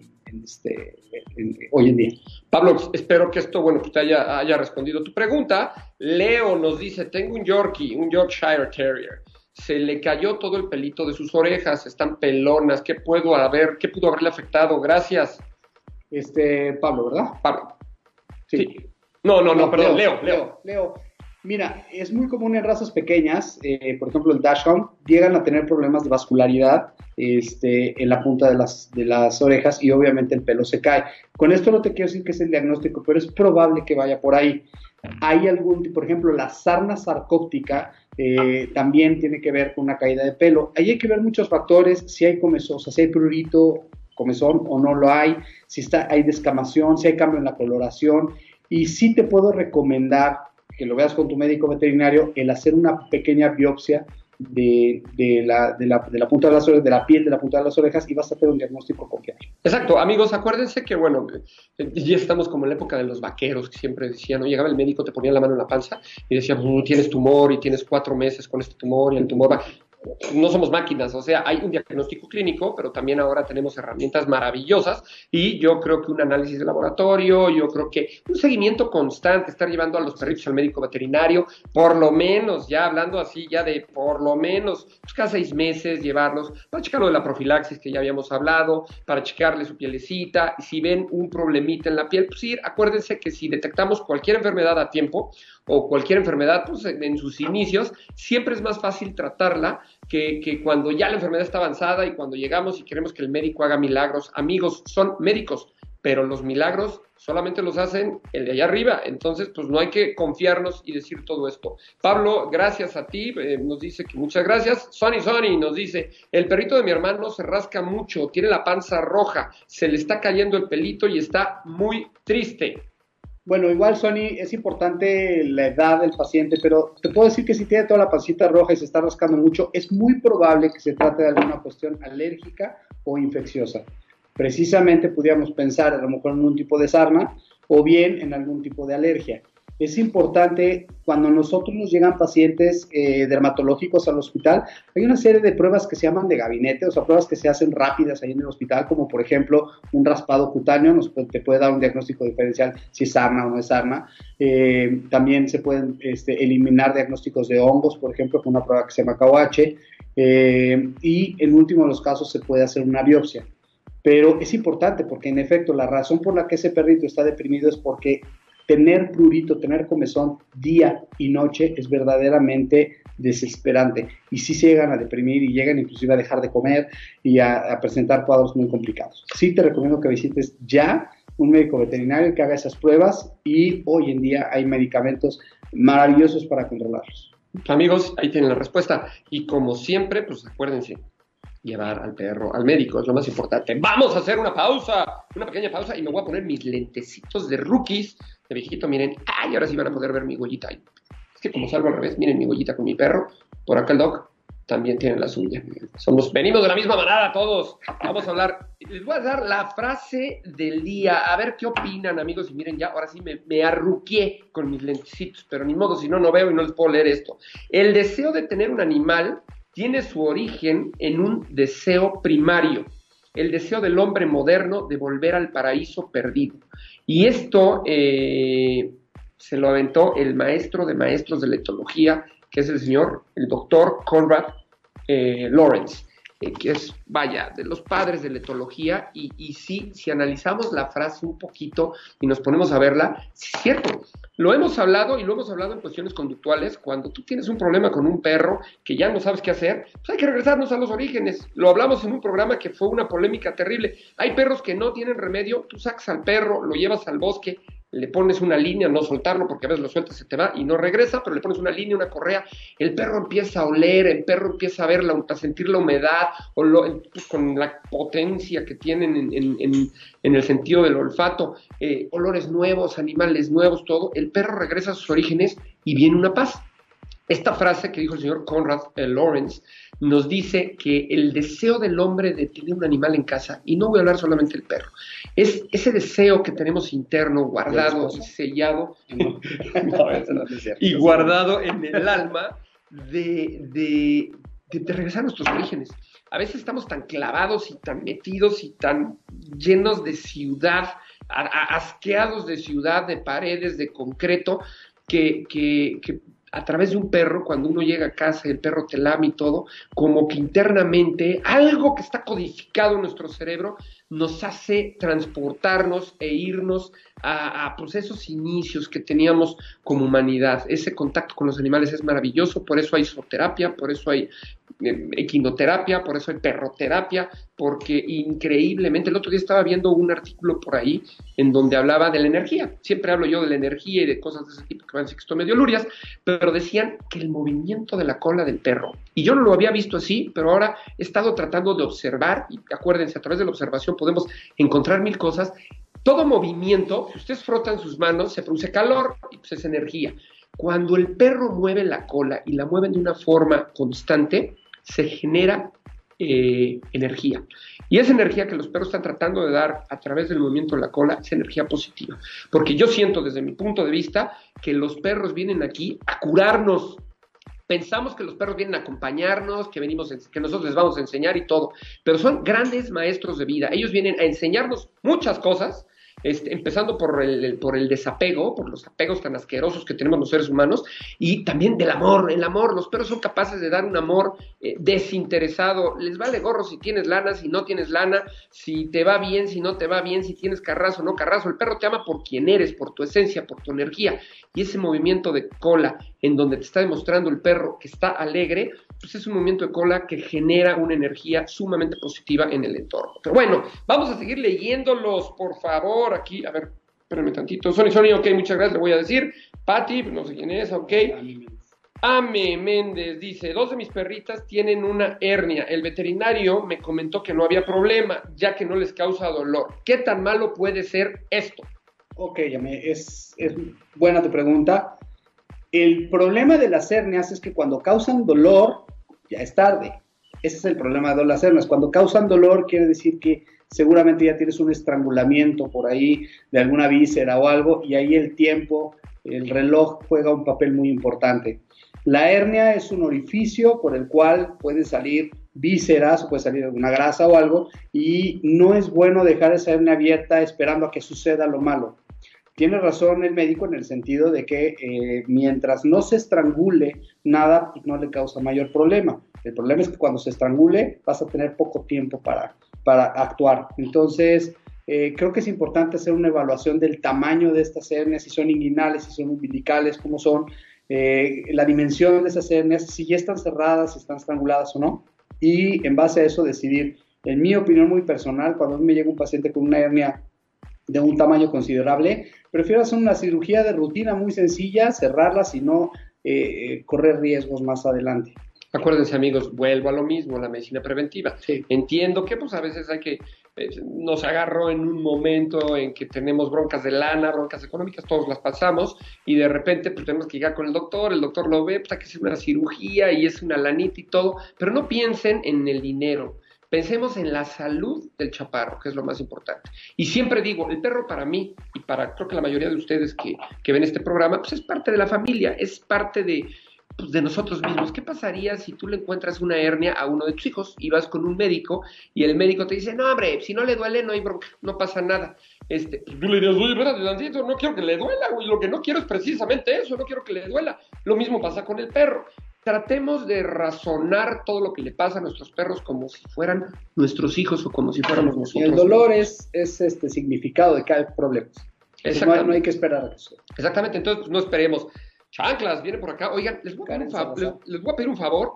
S3: hoy en día.
S2: Pablo, espero que esto, pues te haya respondido tu pregunta. Leo nos dice, tengo un Yorkshire Terrier. Se le cayó todo el pelito de sus orejas, están pelonas. ¿Qué pudo haberle afectado? Gracias.
S3: Pablo, ¿verdad?
S2: Pablo.
S3: Sí.
S2: No, perdón, Leo.
S3: Mira, es muy común en razas pequeñas, por ejemplo el Dachshund, llegan a tener problemas de vascularidad en la punta de las orejas y obviamente el pelo se cae. Con esto no te quiero decir que es el diagnóstico, pero es probable que vaya por ahí. Hay por ejemplo, la sarna sarcóptica también tiene que ver con una caída de pelo. Ahí hay que ver muchos factores, si hay comezón, si hay prurito, comezón o no lo hay, si hay descamación, si hay cambio en la coloración. Y sí te puedo recomendar que lo veas con tu médico veterinario, el hacer una pequeña biopsia de la punta de las orejas, de la piel de la punta de las orejas, y vas a tener un diagnóstico confiable.
S2: Exacto, amigos, acuérdense que ya estamos como en la época de los vaqueros, que siempre decían, ¿no? Llegaba el médico, te ponía la mano en la panza y decía, tienes tumor y tienes 4 meses con este tumor y el tumor va. no somos máquinas, o sea, hay un diagnóstico clínico, pero también ahora tenemos herramientas maravillosas y yo creo que un análisis de laboratorio, yo creo que un seguimiento constante, estar llevando a los perritos al médico veterinario, por lo menos, ya hablando así, ya de por lo menos, pues cada 6 meses llevarlos para checar lo de la profilaxis que ya habíamos hablado, para checarle su pielecita, y si ven un problemita en la piel, pues sí, acuérdense que si detectamos cualquier enfermedad a tiempo, o cualquier enfermedad, pues en sus inicios, siempre es más fácil tratarla que cuando ya la enfermedad está avanzada y cuando llegamos y queremos que el médico haga milagros. Amigos, son médicos, pero los milagros solamente los hacen el de allá arriba, entonces pues no hay que confiarnos y decir todo esto. Pablo, gracias a ti, nos dice que muchas gracias. Sonny nos dice, el perrito de mi hermano se rasca mucho, tiene la panza roja, se le está cayendo el pelito y está muy triste.
S3: Bueno, igual, Sony, es importante la edad del paciente, pero te puedo decir que si tiene toda la pancita roja y se está rascando mucho, es muy probable que se trate de alguna cuestión alérgica o infecciosa. Precisamente podríamos pensar a lo mejor en un tipo de sarna o bien en algún tipo de alergia. Es importante, cuando nosotros nos llegan pacientes dermatológicos al hospital, hay una serie de pruebas que se llaman de gabinete, o sea, pruebas que se hacen rápidas ahí en el hospital, como por ejemplo un raspado cutáneo, te puede dar un diagnóstico diferencial si es sarna o no es sarna. También se pueden eliminar diagnósticos de hongos, por ejemplo, con una prueba que se llama KOH, y en último de los casos se puede hacer una biopsia. Pero es importante porque, en efecto, la razón por la que ese perrito está deprimido es porque tener prurito, tener comezón día y noche es verdaderamente desesperante. Y sí se llegan a deprimir y llegan inclusive a dejar de comer y a presentar cuadros muy complicados. Sí te recomiendo que visites ya un médico veterinario que haga esas pruebas y hoy en día hay medicamentos maravillosos para controlarlos.
S2: Amigos, ahí tienen la respuesta. Y como siempre, pues acuérdense, llevar al perro al médico es lo más importante. Vamos a hacer una pequeña pausa y me voy a poner mis lentecitos de rookies de viejito, miren, ahora sí van a poder ver mi huellita. Es que como salgo al revés, miren mi huellita con mi perro, por acá el Doc también tiene la suya. Venimos de la misma manada todos. Vamos a hablar, les voy a dar la frase del día, a ver qué opinan, amigos, y miren, ya ahora sí me arruqué con mis lentecitos, pero ni modo, si no, no veo y no les puedo leer esto. El deseo de tener un animal tiene su origen en un deseo primario, el deseo del hombre moderno de volver al paraíso perdido. Y esto se lo aventó el maestro de maestros de la etología, que es el doctor Konrad Lorenz, que es, vaya, de los padres de la etología, y sí, si analizamos la frase un poquito y nos ponemos a verla, sí es cierto. Lo hemos hablado en cuestiones conductuales. Cuando tú tienes un problema con un perro que ya no sabes qué hacer, pues hay que regresarnos a los orígenes. Lo hablamos en un programa que fue una polémica terrible. Hay perros que no tienen remedio, tú sacas al perro, lo llevas al bosque, le pones una línea, no soltarlo porque a veces lo sueltas, se te va y no regresa, pero le pones una línea, una correa, el perro empieza a oler, el perro empieza a ver, a sentir la humedad, con la potencia que tienen en el sentido del olfato, olores nuevos, animales nuevos, todo, el perro regresa a sus orígenes y viene una paz. Esta frase que dijo el señor Konrad Lorenz nos dice que el deseo del hombre de tener un animal en casa, y no voy a hablar solamente del perro, es ese deseo que tenemos interno, guardado, sellado, y guardado en el alma de regresar a nuestros orígenes. A veces estamos tan clavados y tan metidos y tan llenos de ciudad, asqueados de ciudad, de paredes, de concreto, que a través de un perro, cuando uno llega a casa y el perro te lame y todo, como que internamente algo que está codificado en nuestro cerebro nos hace transportarnos e irnos a pues esos inicios que teníamos como humanidad. Ese contacto con los animales es maravilloso, por eso hay zooterapia, por eso hay equinoterapia, por eso hay perroterapia, porque increíblemente, el otro día estaba viendo un artículo por ahí en donde hablaba de la energía. Siempre hablo yo de la energía y de cosas de ese tipo que van a decir que estoy medio lurias, pero decían que el movimiento de la cola del perro, y yo no lo había visto así, pero ahora he estado tratando de observar, y acuérdense, a través de la observación podemos encontrar mil cosas. Todo movimiento, si ustedes frotan sus manos, se produce calor y pues es energía. Cuando el perro mueve la cola y la mueven de una forma constante, se genera energía. Y esa energía que los perros están tratando de dar a través del movimiento de la cola es energía positiva. Porque yo siento desde mi punto de vista que los perros vienen aquí a curarnos, Pensamos que los perros vienen a acompañarnos, que nosotros les vamos a enseñar y todo, pero son grandes maestros de vida. Ellos vienen a enseñarnos muchas cosas, empezando por el desapego, por los apegos tan asquerosos que tenemos los seres humanos, y también del amor. El amor, los perros son capaces de dar un amor desinteresado. Les vale gorro si tienes lana, si no tienes lana, si te va bien, si no te va bien, si tienes carrazo o no carrazo. El perro te ama por quien eres, por tu esencia, por tu energía, y ese movimiento de cola en donde te está demostrando el perro que está alegre, pues es un movimiento de cola que genera una energía sumamente positiva en el entorno. Pero bueno, vamos a seguir leyéndolos, por favor, aquí, a ver, espérenme tantito. Sony, ok, muchas gracias, le voy a decir. Pati, no sé quién es, ok. Ame Méndez dice, 2 de mis perritas tienen una hernia. El veterinario me comentó que no había problema, ya que no les causa dolor. ¿Qué tan malo puede ser esto? Ok,
S3: Ame, es buena tu pregunta. El problema de las hernias es que cuando causan dolor, ya es tarde. Ese es el problema de las hernias. Cuando causan dolor, quiere decir que seguramente ya tienes un estrangulamiento por ahí de alguna víscera o algo, y ahí el tiempo, el reloj juega un papel muy importante. La hernia es un orificio por el cual pueden salir vísceras, puede salir alguna grasa o algo, y no es bueno dejar esa hernia abierta esperando a que suceda lo malo. Tiene razón el médico en el sentido de que mientras no se estrangule nada, no le causa mayor problema. El problema es que cuando se estrangule vas a tener poco tiempo para actuar. Entonces, creo que es importante hacer una evaluación del tamaño de estas hernias, si son inguinales, si son umbilicales, cómo son, la dimensión de esas hernias, si ya están cerradas, si están estranguladas o no, y en base a eso decidir. En mi opinión muy personal, cuando me llega un paciente con una hernia de un tamaño considerable, prefiero hacer una cirugía de rutina muy sencilla, cerrarlas y no correr riesgos más adelante.
S2: Acuérdense, amigos, vuelvo a lo mismo, la medicina preventiva.
S3: Sí.
S2: Entiendo que pues a veces hay que, nos agarró en un momento en que tenemos broncas de lana, broncas económicas, todos las pasamos, y de repente pues tenemos que llegar con el doctor lo ve, pues hay que hacer una cirugía y es una lanita y todo, pero no piensen en el dinero. Pensemos en la salud del chaparro, que es lo más importante. Y siempre digo, el perro para mí, y para creo que la mayoría de ustedes que ven este programa, pues es parte de la familia, es parte de nosotros mismos. ¿Qué pasaría si tú le encuentras una hernia a uno de tus hijos y vas con un médico y el médico te dice, no hombre, si no le duele no hay bronca, no pasa nada? Pues tú le dirías, oye, espérate tantito, no quiero que le duela, güey, lo que no quiero es precisamente eso, no quiero que le duela. Lo mismo pasa con el perro. Tratemos de razonar todo lo que le pasa a nuestros perros como si fueran nuestros hijos o como si fuéramos nosotros.
S3: El dolor es significado de que hay problemas. No hay que esperar a eso.
S2: Exactamente, entonces pues, no esperemos. Chanclas, viene por acá. Oigan, les voy a pedir un favor.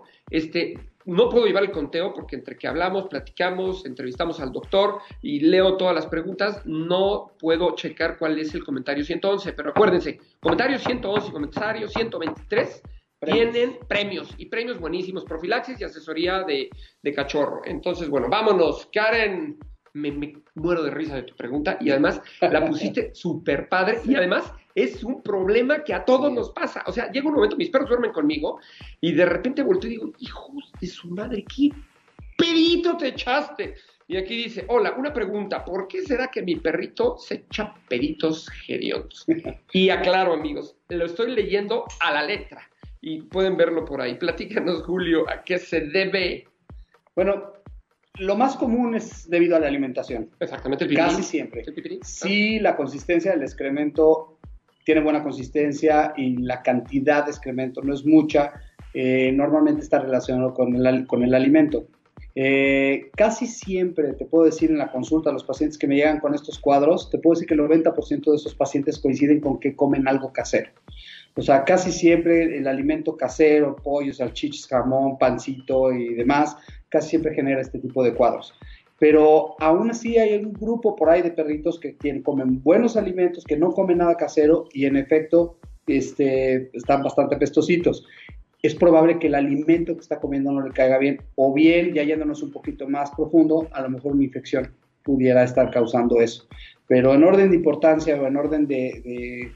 S2: No puedo llevar el conteo porque entre que hablamos, platicamos, entrevistamos al doctor y leo todas las preguntas, no puedo checar cuál es el comentario 111. Pero acuérdense, comentario 111 y comentario 123 tienen premios, y premios buenísimos, profilaxis y asesoría de cachorro. Entonces, bueno, vámonos. Karen, me muero de risa de tu pregunta y además la pusiste súper padre y además es un problema que a todos nos pasa. O sea, llega un momento, mis perros duermen conmigo y de repente volteo y digo, hijos de su madre, ¿qué pedito te echaste? Y aquí dice, hola, una pregunta, ¿por qué será que mi perrito se echa peditos hediondos? Y aclaro, amigos, lo estoy leyendo a la letra y pueden verlo por ahí. Platícanos, Julio, ¿a qué se debe?
S3: Bueno, lo más común es debido a la alimentación.
S2: Exactamente, el pipirín.
S3: Casi siempre. Si la consistencia del excremento tiene buena consistencia y la cantidad de excremento no es mucha, normalmente está relacionado con el alimento. Casi siempre, te puedo decir en la consulta a los pacientes que me llegan con estos cuadros, te puedo decir que el 90% de esos pacientes coinciden con que comen algo casero. O sea, casi siempre el alimento casero, pollo, salchichas, jamón, pancito y demás, casi siempre genera este tipo de cuadros. Pero aún así hay un grupo por ahí de perritos que comen buenos alimentos, que no comen nada casero y en efecto están bastante apestositos. Es probable que el alimento que está comiendo no le caiga bien, o bien, ya yéndonos un poquito más profundo, a lo mejor una infección pudiera estar causando eso. Pero en orden de importancia o en orden de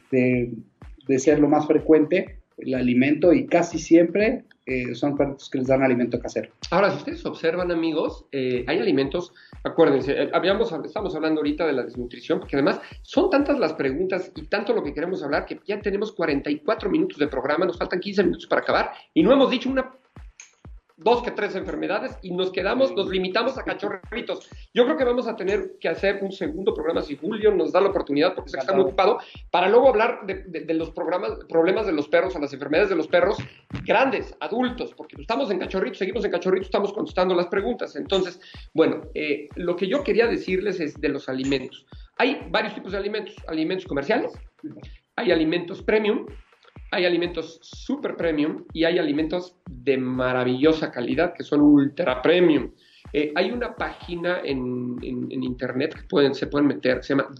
S3: ser lo más frecuente, el alimento, y casi siempre son perritos que les dan alimento casero.
S2: Ahora, si ustedes observan, amigos, hay alimentos Acuérdense, estamos hablando ahorita de la desnutrición, porque además son tantas las preguntas y tanto lo que queremos hablar que ya tenemos 44 minutos de programa, nos faltan 15 minutos para acabar y no hemos dicho dos que tres enfermedades y nos limitamos a cachorritos. Yo creo que vamos a tener que hacer un segundo programa si Julio nos da la oportunidad, porque sé que está muy ocupado, para luego hablar de los problemas de los perros, o las enfermedades de los perros grandes, adultos, porque estamos en cachorritos, seguimos en cachorritos, estamos contestando las preguntas. Entonces, bueno, lo que yo quería decirles es de los alimentos. Hay varios tipos de alimentos comerciales, hay alimentos premium, hay alimentos super premium y hay alimentos de maravillosa calidad que son ultra premium. Hay una página en internet que se pueden meter, se llama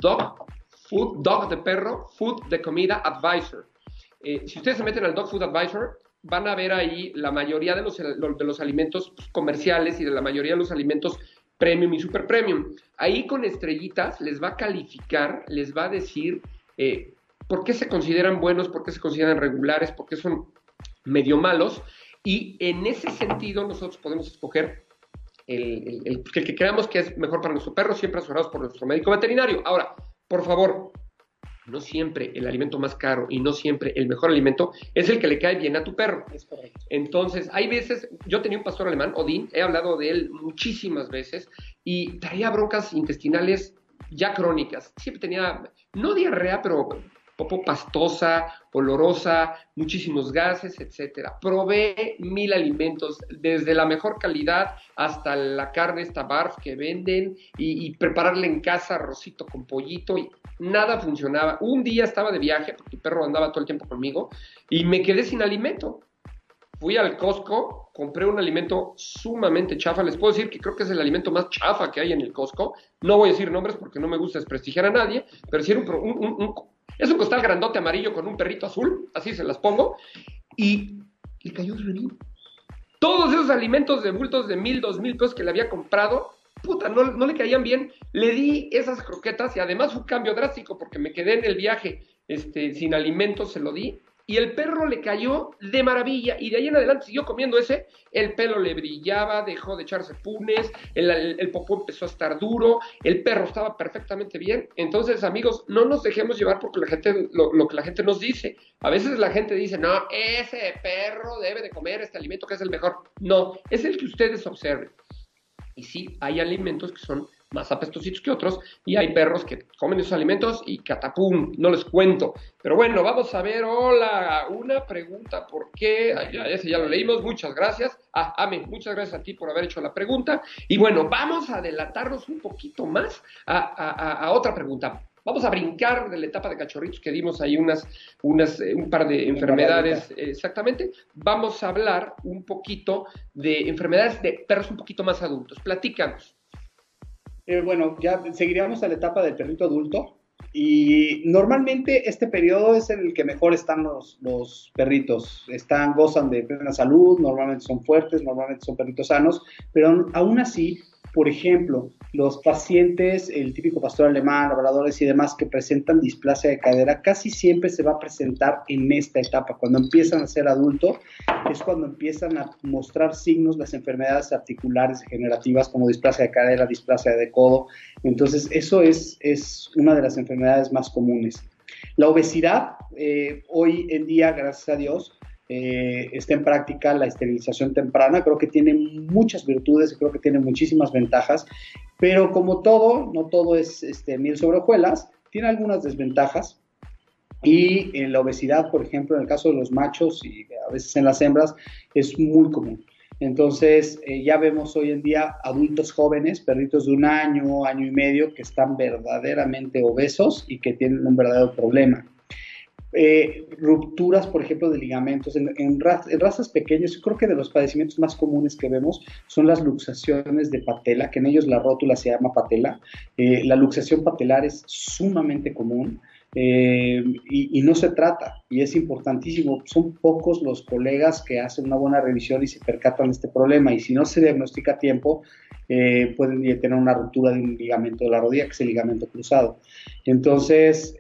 S2: Dog de perro, Food de comida Advisor. Si ustedes se meten al Dog Food Advisor, van a ver ahí la mayoría de los alimentos comerciales y de la mayoría de los alimentos premium y super premium. Ahí con estrellitas les va a calificar, les va a decir por qué se consideran buenos, por qué se consideran regulares, por qué son medio malos, y en ese sentido nosotros podemos escoger el que creamos que es mejor para nuestro perro, siempre asesorados por nuestro médico veterinario. Ahora, por favor, no siempre el alimento más caro y no siempre el mejor alimento es el que le cae bien a tu perro.
S3: Es correcto.
S2: Entonces, hay veces, yo tenía un pastor alemán, Odín, he hablado de él muchísimas veces, y traía broncas intestinales ya crónicas. Siempre tenía, no diarrea, pero popó pastosa, olorosa, muchísimos gases, etcétera. Probé 1000 alimentos, desde la mejor calidad hasta la carne esta barf que venden y prepararle en casa arrocito con pollito y nada funcionaba. Un día estaba de viaje, porque el perro andaba todo el tiempo conmigo, y me quedé sin alimento. Fui al Costco, compré un alimento sumamente chafa. Les puedo decir que creo que es el alimento más chafa que hay en el Costco. No voy a decir nombres porque no me gusta desprestigiar a nadie, pero sí era es un costal grandote amarillo con un perrito azul, así se las pongo, y le cayó de todos esos alimentos de bultos de 1000, 2000 pesos que le había comprado, puta, no le caían bien. Le di esas croquetas y además fue un cambio drástico porque me quedé en el viaje sin alimentos, se lo di. Y el perro le cayó de maravilla y de ahí en adelante siguió comiendo ese, el pelo le brillaba, dejó de echarse punes, el popó empezó a estar duro, el perro estaba perfectamente bien. Entonces, amigos, no nos dejemos llevar porque lo que la gente nos dice. A veces la gente dice, no, ese perro debe de comer este alimento que es el mejor. No, es el que ustedes observen. Y sí, hay alimentos que son más apestositos que otros, y hay perros que comen esos alimentos y catapum, no les cuento. Pero bueno, vamos a ver, hola, una pregunta, ¿por qué? Ese ya lo leímos, muchas gracias. Ame, muchas gracias a ti por haber hecho la pregunta. Y bueno, vamos a adelantarnos un poquito más a otra pregunta. Vamos a brincar de la etapa de cachorritos que dimos ahí un par de enfermedades, exactamente. Vamos a hablar un poquito de enfermedades de perros un poquito más adultos. Platícanos.
S3: Bueno, ya seguiríamos a la etapa del perrito adulto y normalmente este periodo es en el que mejor están los perritos, gozan de plena salud, normalmente son fuertes, normalmente son perritos sanos, pero aún así, por ejemplo, los pacientes, el típico pastor alemán, labradores y demás que presentan displasia de cadera, casi siempre se va a presentar en esta etapa. Cuando empiezan a ser adultos, es cuando empiezan a mostrar signos las enfermedades articulares degenerativas como displasia de cadera, displasia de codo. Entonces, eso es una de las enfermedades más comunes. La obesidad, hoy en día, gracias a Dios, está en práctica la esterilización temprana. Creo que tiene muchas virtudes, creo que tiene muchísimas ventajas, pero como todo, no todo es miel sobre hojuelas, tiene algunas desventajas. Y en la obesidad, por ejemplo, en el caso de los machos y a veces en las hembras, es muy común. Entonces, ya vemos hoy en día adultos jóvenes, perritos de 1 año, año y medio, que están verdaderamente obesos y que tienen un verdadero problema. Rupturas, por ejemplo, de ligamentos. En razas pequeñas, yo creo que de los padecimientos más comunes que vemos son las luxaciones de patela, que en ellos la rótula se llama patela. La luxación patelar es sumamente común. Y no se trata, y es importantísimo. Son pocos los colegas que hacen una buena revisión y se percatan de este problema, y si no se diagnostica a tiempo, pueden tener una ruptura de un ligamento de la rodilla, que es el ligamento cruzado. Entonces,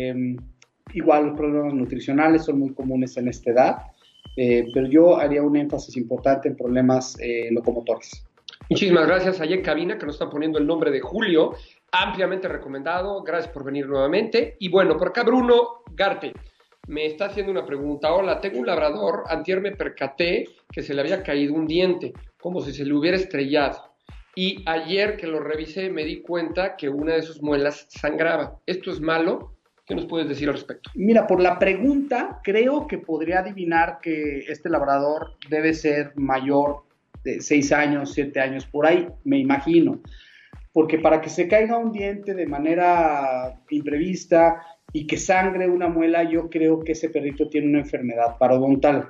S3: igual los problemas nutricionales son muy comunes en esta edad, pero yo haría un énfasis importante en problemas locomotores.
S2: Muchísimas gracias allá en cabina que nos están poniendo el nombre de Julio, ampliamente recomendado, gracias por venir nuevamente. Y bueno, por acá Bruno Garte me está haciendo una pregunta. Hola, tengo un labrador, antier me percaté que se le había caído un diente, como si se le hubiera estrellado. Y ayer que lo revisé me di cuenta que una de sus muelas sangraba. ¿Esto es malo? ¿Qué nos puedes decir al respecto?
S3: Mira, por la pregunta, creo que podría adivinar que este labrador debe ser mayor de 6 años, 7 años, por ahí, me imagino. Porque para que se caiga un diente de manera imprevista y que sangre una muela, yo creo que ese perrito tiene una enfermedad parodontal.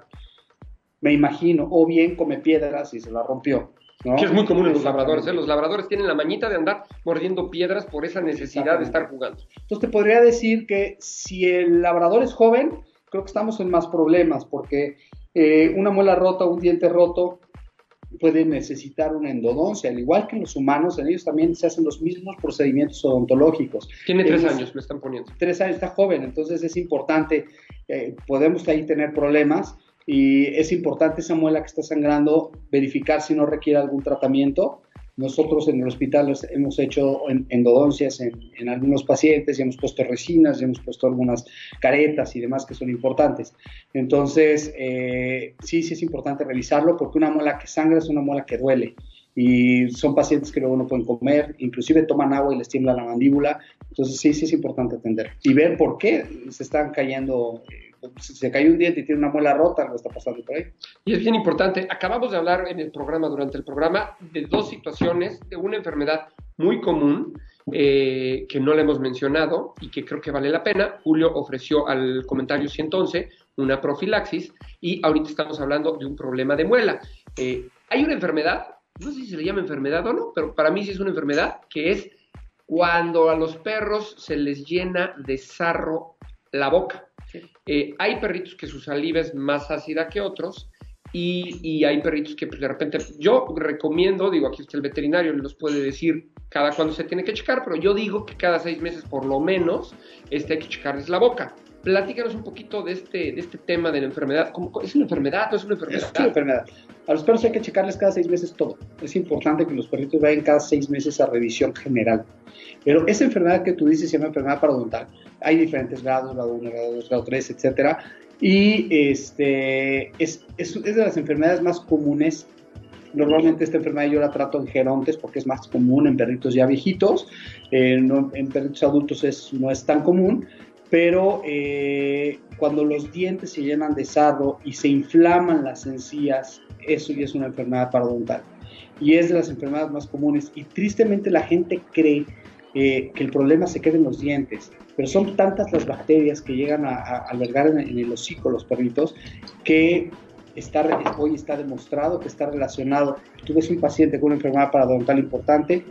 S3: Me imagino, o bien come piedras y se la rompió, ¿no?
S2: Que es muy común en los labradores, ¿eh? Los labradores tienen la mañita de andar mordiendo piedras por esa necesidad de estar jugando.
S3: Entonces te podría decir que si el labrador es joven, creo que estamos en más problemas, porque una muela rota o un diente roto puede necesitar una endodoncia, al igual que en los humanos, en ellos también se hacen los mismos procedimientos odontológicos.
S2: Tiene 3 años, me están poniendo.
S3: 3 años, está joven, entonces es importante, podemos ahí tener problemas, y es importante esa muela que está sangrando, verificar si no requiere algún tratamiento. Nosotros en el hospital hemos hecho endodoncias en algunos pacientes y hemos puesto resinas y hemos puesto algunas caretas y demás que son importantes. Entonces, sí es importante revisarlo, porque una muela que sangra es una muela que duele. Y son pacientes que luego no pueden comer, inclusive toman agua y les tiembla la mandíbula. Entonces sí es importante atender y ver por qué se están cayendo. Si se cayó un diente y tiene una muela rota, algo está pasando por ahí.
S2: Y es bien importante, acabamos de hablar durante el programa, de 2 situaciones, de una enfermedad muy común, que no la hemos mencionado y que creo que vale la pena. Julio ofreció al comentario 111 una profilaxis, y ahorita estamos hablando de un problema de muela. Hay una enfermedad, no sé si se le llama enfermedad o no, pero para mí sí es una enfermedad, que es cuando a los perros se les llena de sarro la boca. Hay perritos que su saliva es más ácida que otros, y hay perritos que pues, de repente, yo recomiendo, digo, aquí está el veterinario, los puede decir cada cuándo se tiene que checar, pero yo digo que cada 6 meses por lo menos hay que checarles la boca. Platícanos un poquito de este tema de la enfermedad. ¿Es una enfermedad? ¿No es una enfermedad?
S3: Es una enfermedad. A los perros hay que checarles cada 6 meses todo. Es importante que los perritos vayan cada 6 meses a revisión general. Pero esa enfermedad que tú dices se llama enfermedad parodontal. Hay diferentes grados, grado 1, grado 2, grado 3, etcétera. Y es de las enfermedades más comunes. Normalmente esta enfermedad yo la trato en gerontes porque es más común en perritos ya viejitos. En perritos adultos no es tan común. Pero cuando los dientes se llenan de sarro y se inflaman las encías, eso ya es una enfermedad parodontal. Y es de las enfermedades más comunes. Y tristemente la gente cree que el problema se queda en los dientes. Pero son tantas las bacterias que llegan a albergar en el hocico los perritos que hoy está demostrado que está relacionado. Tú ves un paciente con una enfermedad parodontal importante,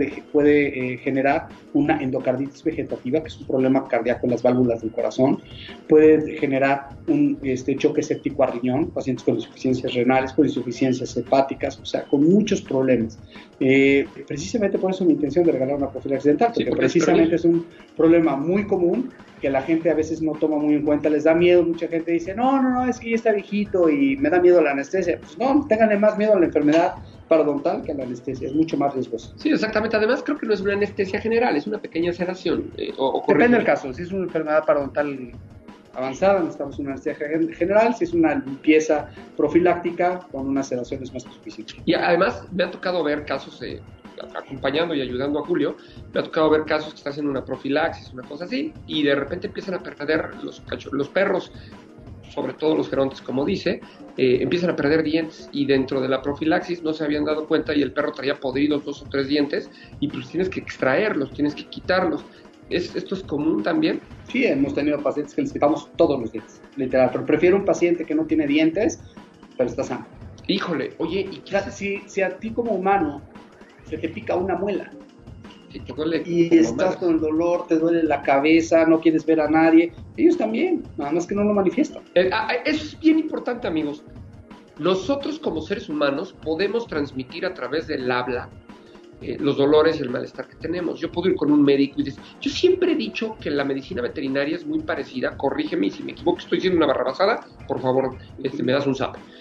S3: puede generar una endocarditis vegetativa, que es un problema cardíaco en las válvulas del corazón, puede generar un choque séptico a riñón, pacientes con insuficiencias renales, con insuficiencias hepáticas, o sea, con muchos problemas. Precisamente por eso mi intención de regalar una profilaxis dental, porque precisamente es un problema muy común que la gente a veces no toma muy en cuenta, les da miedo. Mucha gente dice, no, es que ya está viejito y me da miedo la anestesia. Pues no, ténganle más miedo a la enfermedad parodontal que a la anestesia, es mucho más riesgoso.
S2: Sí, exactamente. Además, creo que no es una anestesia general, es una pequeña sedación.
S3: Depende del caso. Si es una enfermedad parodontal avanzada, necesitamos una anestesia general. Si es una limpieza profiláctica, con una sedación es más que suficiente.
S2: Y además, me ha tocado ver casos, acompañando y ayudando a Julio, me ha tocado ver casos que están haciendo una profilaxis, una cosa así, y de repente empiezan a perder los perros, sobre todo los gerontes, como dice, empiezan a perder dientes, y dentro de la profilaxis no se habían dado cuenta y el perro traía podridos 2 o 3 dientes, y pues tienes que extraerlos, tienes que quitarlos. ¿Esto es común también?
S3: Sí, hemos tenido pacientes que les quitamos todos los dientes, literal, pero prefiero un paciente que no tiene dientes, pero está sano.
S2: Híjole, oye, ¿y qué haces?
S3: Si a ti como humano se te pica una muela,
S2: sí, te duele,
S3: y estás con el dolor, te duele la cabeza, no quieres ver a nadie, ellos también, nada más que no lo manifiestan.
S2: Eso es bien importante, amigos. Nosotros como seres humanos podemos transmitir a través del habla los dolores y el malestar que tenemos. Yo puedo ir con un médico y decir, yo siempre he dicho que la medicina veterinaria es muy parecida, corrígeme y si me equivoco, estoy diciendo una barrabasada, por favor, me das un zap.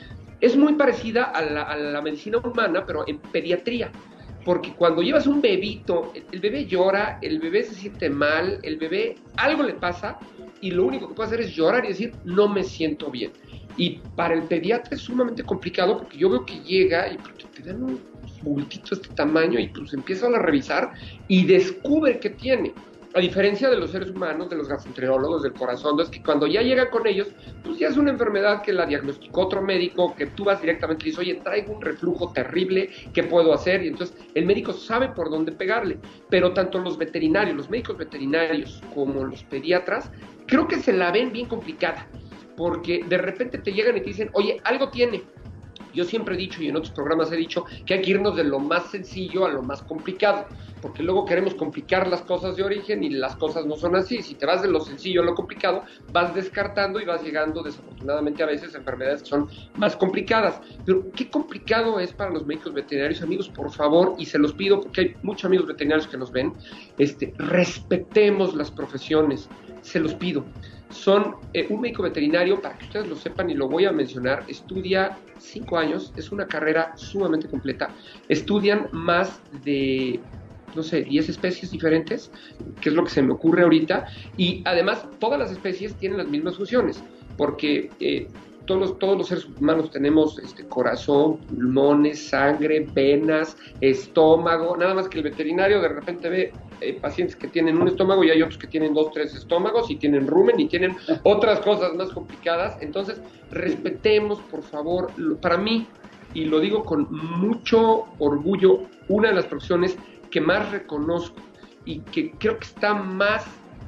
S2: es muy parecida a la medicina humana, pero en pediatría. Porque cuando llevas un bebito, el bebé llora, el bebé se siente mal, el bebé algo le pasa y lo único que puede hacer es llorar y decir, no me siento bien. Y para el pediatra es sumamente complicado porque yo veo que llega y te dan un bultito de este tamaño y pues empiezan a revisar y descubre que tiene. A diferencia de los seres humanos, de los gastroenterólogos, del corazón, es que cuando ya llegan con ellos, pues ya es una enfermedad que la diagnosticó otro médico, que tú vas directamente y dices, oye, traigo un reflujo terrible, ¿qué puedo hacer? Y entonces el médico sabe por dónde pegarle. Pero tanto los veterinarios, los médicos veterinarios como los pediatras, creo que se la ven bien complicada, porque de repente te llegan y te dicen, oye, algo tiene. Yo siempre he dicho, y en otros programas he dicho, que hay que irnos de lo más sencillo a lo más complicado, porque luego queremos complicar las cosas de origen y las cosas no son así. Si te vas de lo sencillo a lo complicado, vas descartando y vas llegando, desafortunadamente, a veces a enfermedades que son más complicadas. Pero qué complicado es para los médicos veterinarios, amigos, por favor, y se los pido porque hay muchos amigos veterinarios que nos ven, respetemos las profesiones, se los pido. Un médico veterinario, para que ustedes lo sepan y lo voy a mencionar, estudia 5 años, es una carrera sumamente completa, estudian más de, 10 especies diferentes, que es lo que se me ocurre ahorita, y además todas las especies tienen las mismas funciones, porque todos los seres humanos tenemos corazón, pulmones, sangre, venas, estómago, nada más que el veterinario de repente ve pacientes que tienen un estómago y hay otros que tienen 2, 3 estómagos y tienen rumen y tienen otras cosas más complicadas. Entonces, respetemos, por favor, para mí, y lo digo con mucho orgullo, una de las profesiones que más reconozco y que creo que está más,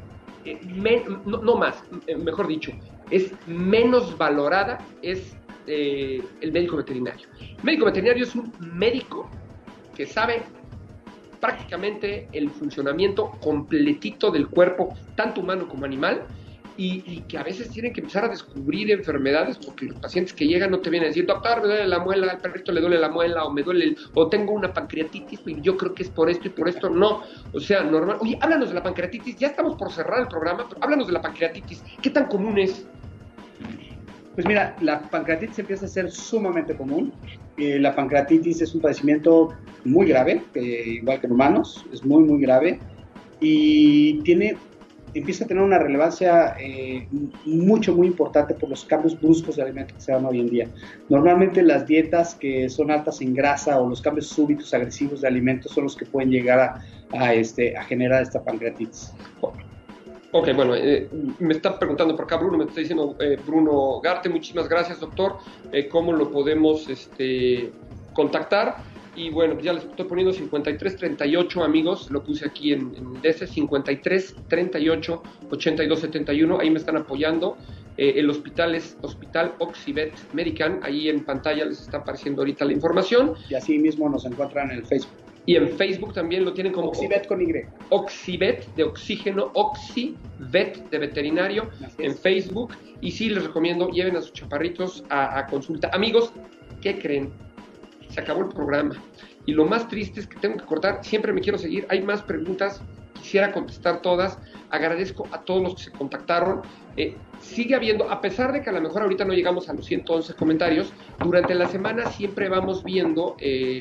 S2: mejor dicho, es menos valorada, es el médico veterinario. El médico veterinario es un médico que sabe prácticamente el funcionamiento completito del cuerpo, tanto humano como animal, y que a veces tienen que empezar a descubrir enfermedades, porque los pacientes que llegan no te vienen a decir, doctor, me duele la muela, al perrito le duele la muela, o tengo una pancreatitis, y yo creo que es por esto y por esto. No, o sea, normal. Oye, háblanos de la pancreatitis, ya estamos por cerrar el programa, pero háblanos de la pancreatitis, ¿qué tan común es?
S3: Pues mira, la pancreatitis empieza a ser sumamente común. La pancreatitis es un padecimiento muy grave, igual que en humanos, es muy, muy grave, y empieza a tener una relevancia muy importante por los cambios bruscos de alimento que se dan hoy en día. Normalmente las dietas que son altas en grasa o los cambios súbitos agresivos de alimentos son los que pueden llegar a generar esta pancreatitis.
S2: Ok, bueno, me está preguntando por acá Bruno, me está diciendo Bruno Garte, muchísimas gracias, doctor, ¿cómo lo podemos contactar? Y bueno, ya les estoy poniendo 5338, amigos, lo puse aquí en DC, 5338 8271, ahí me están apoyando. El hospital es Hospital Oxibet Medican, ahí en pantalla les está apareciendo ahorita la información.
S3: Y así mismo nos encuentran en el Facebook.
S2: Y en Facebook también lo tienen como
S3: Oxibet con Y.
S2: Oxibet de oxígeno, Oxibet de veterinario en Facebook. Y sí, les recomiendo, lleven a sus chaparritos a consulta. Amigos, ¿qué creen? Se acabó el programa. Y lo más triste es que tengo que cortar. Siempre me quiero seguir. Hay más preguntas. Quisiera contestar todas. Agradezco a todos los que se contactaron. Sigue habiendo, a pesar de que a lo mejor ahorita no llegamos a los 111 comentarios, durante la semana siempre vamos viendo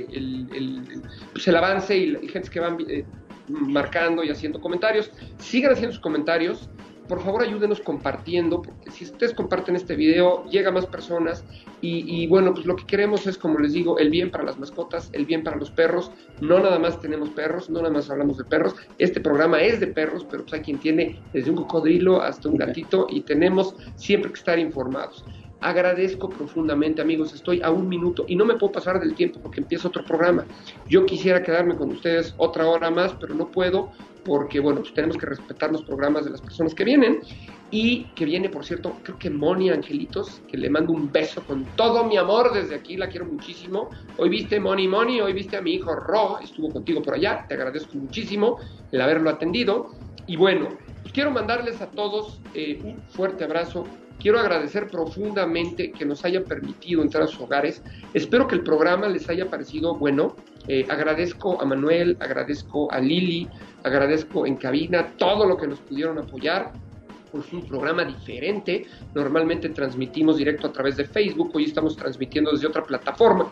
S2: el avance y gente que van marcando y haciendo comentarios. Sigan haciendo sus comentarios. Por favor, ayúdenos compartiendo, porque si ustedes comparten este video, llega a más personas y bueno, pues lo que queremos es, como les digo, el bien para las mascotas, el bien para los perros. No nada más tenemos perros, no nada más hablamos de perros. Este programa es de perros, pero pues hay quien tiene desde un cocodrilo hasta un gatito y tenemos siempre que estar informados. Agradezco profundamente, amigos, estoy a 1 minuto y no me puedo pasar del tiempo porque empieza otro programa. Yo quisiera quedarme con ustedes otra hora más, pero no puedo porque, bueno, pues tenemos que respetar los programas de las personas que vienen y que viene, por cierto, creo que Moni Angelitos, que le mando un beso con todo mi amor desde aquí, la quiero muchísimo. Hoy viste Moni, hoy viste a mi hijo Ro, estuvo contigo por allá, te agradezco muchísimo el haberlo atendido y bueno, pues quiero mandarles a todos un fuerte abrazo. Quiero agradecer profundamente que nos hayan permitido entrar a sus hogares. Espero que el programa les haya parecido bueno. Agradezco a Manuel, agradezco a Lili, agradezco en cabina todo lo que nos pudieron apoyar. Hoy fue un programa diferente. Normalmente transmitimos directo a través de Facebook. Hoy estamos transmitiendo desde otra plataforma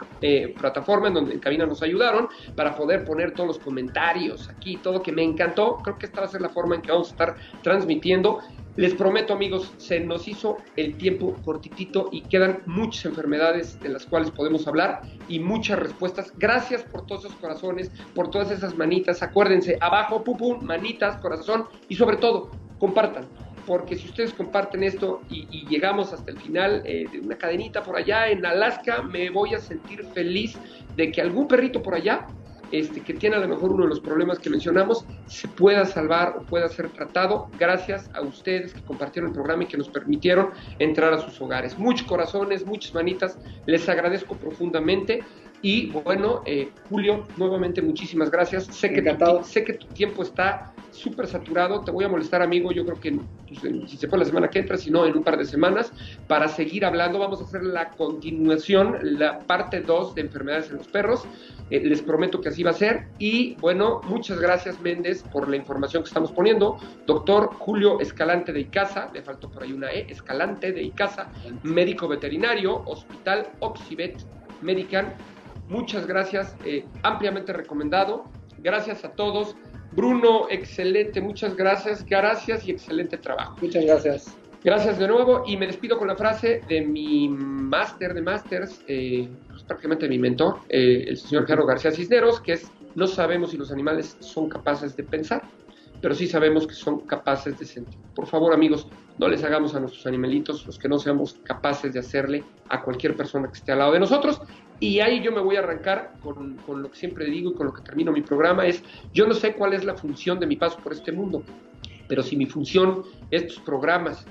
S2: en donde en cabina nos ayudaron para poder poner todos los comentarios aquí, todo que me encantó. Creo que esta va a ser la forma en que vamos a estar transmitiendo. Les prometo, amigos, se nos hizo el tiempo cortitito y quedan muchas enfermedades de las cuales podemos hablar y muchas respuestas. Gracias por todos esos corazones, por todas esas manitas. Acuérdense, abajo, pum, manitas, corazón y sobre todo, compartan. Porque si ustedes comparten esto y llegamos hasta el final de una cadenita por allá en Alaska, me voy a sentir feliz de que algún perrito por allá, que tiene a lo mejor uno de los problemas que mencionamos, se pueda salvar o pueda ser tratado gracias a ustedes que compartieron el programa y que nos permitieron entrar a sus hogares. Muchos corazones, muchas manitas, les agradezco profundamente. Y bueno, Julio, nuevamente muchísimas gracias. Sé que tu tiempo está súper saturado. Te voy a molestar, amigo. Yo creo que si se fue la semana que entra, si no, en un par de semanas, para seguir hablando. Vamos a hacer la continuación, la parte 2 de enfermedades en los perros. Les prometo que así va a ser. Y bueno, muchas gracias, Méndez, por la información que estamos poniendo. Doctor Julio Escalante de Icaza, le faltó por ahí una E, Escalante de Icaza, médico veterinario, Hospital Oxibet Medical. Muchas gracias, ampliamente recomendado. Gracias a todos. Bruno, excelente, muchas gracias. Gracias y excelente trabajo.
S3: Muchas gracias.
S2: Gracias de nuevo y me despido con la frase de mi máster de másters, pues prácticamente mi mentor, el señor Gerardo García Cisneros, que es: no sabemos si los animales son capaces de pensar, pero sí sabemos que son capaces de sentir. Por favor, amigos, no les hagamos a nuestros animalitos los que no seamos capaces de hacerle a cualquier persona que esté al lado de nosotros. Y ahí yo me voy a arrancar con lo que siempre digo y con lo que termino mi programa es: yo no sé cuál es la función de mi paso por este mundo, pero si mi función, estos programas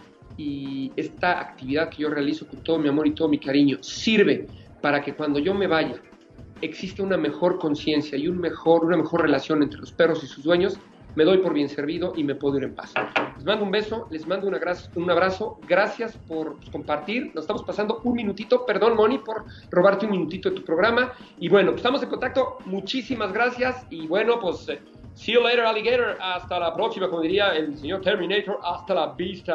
S2: y esta actividad que yo realizo con todo mi amor y todo mi cariño, sirve para que cuando yo me vaya exista una mejor conciencia y una mejor relación entre los perros y sus dueños, me doy por bien servido y me puedo ir en paz. Les mando un beso, les mando un abrazo, gracias por compartir. Nos estamos pasando un minutito, perdón, Moni, por robarte un minutito de tu programa. Y bueno, pues estamos en contacto, muchísimas gracias. Y bueno, pues see you later, alligator. Hasta la próxima, como diría el señor Terminator. Hasta la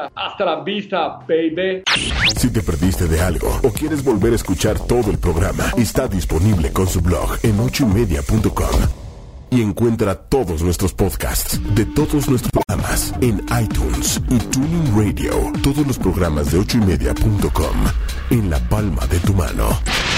S2: vista, baby.
S1: Si te perdiste de algo o quieres volver a escuchar todo el programa, está disponible con su blog en 8ymedia.com. Y encuentra todos nuestros podcasts de todos nuestros programas en iTunes y TuneIn Radio. Todos los programas de 8ymedia.com en la palma de tu mano.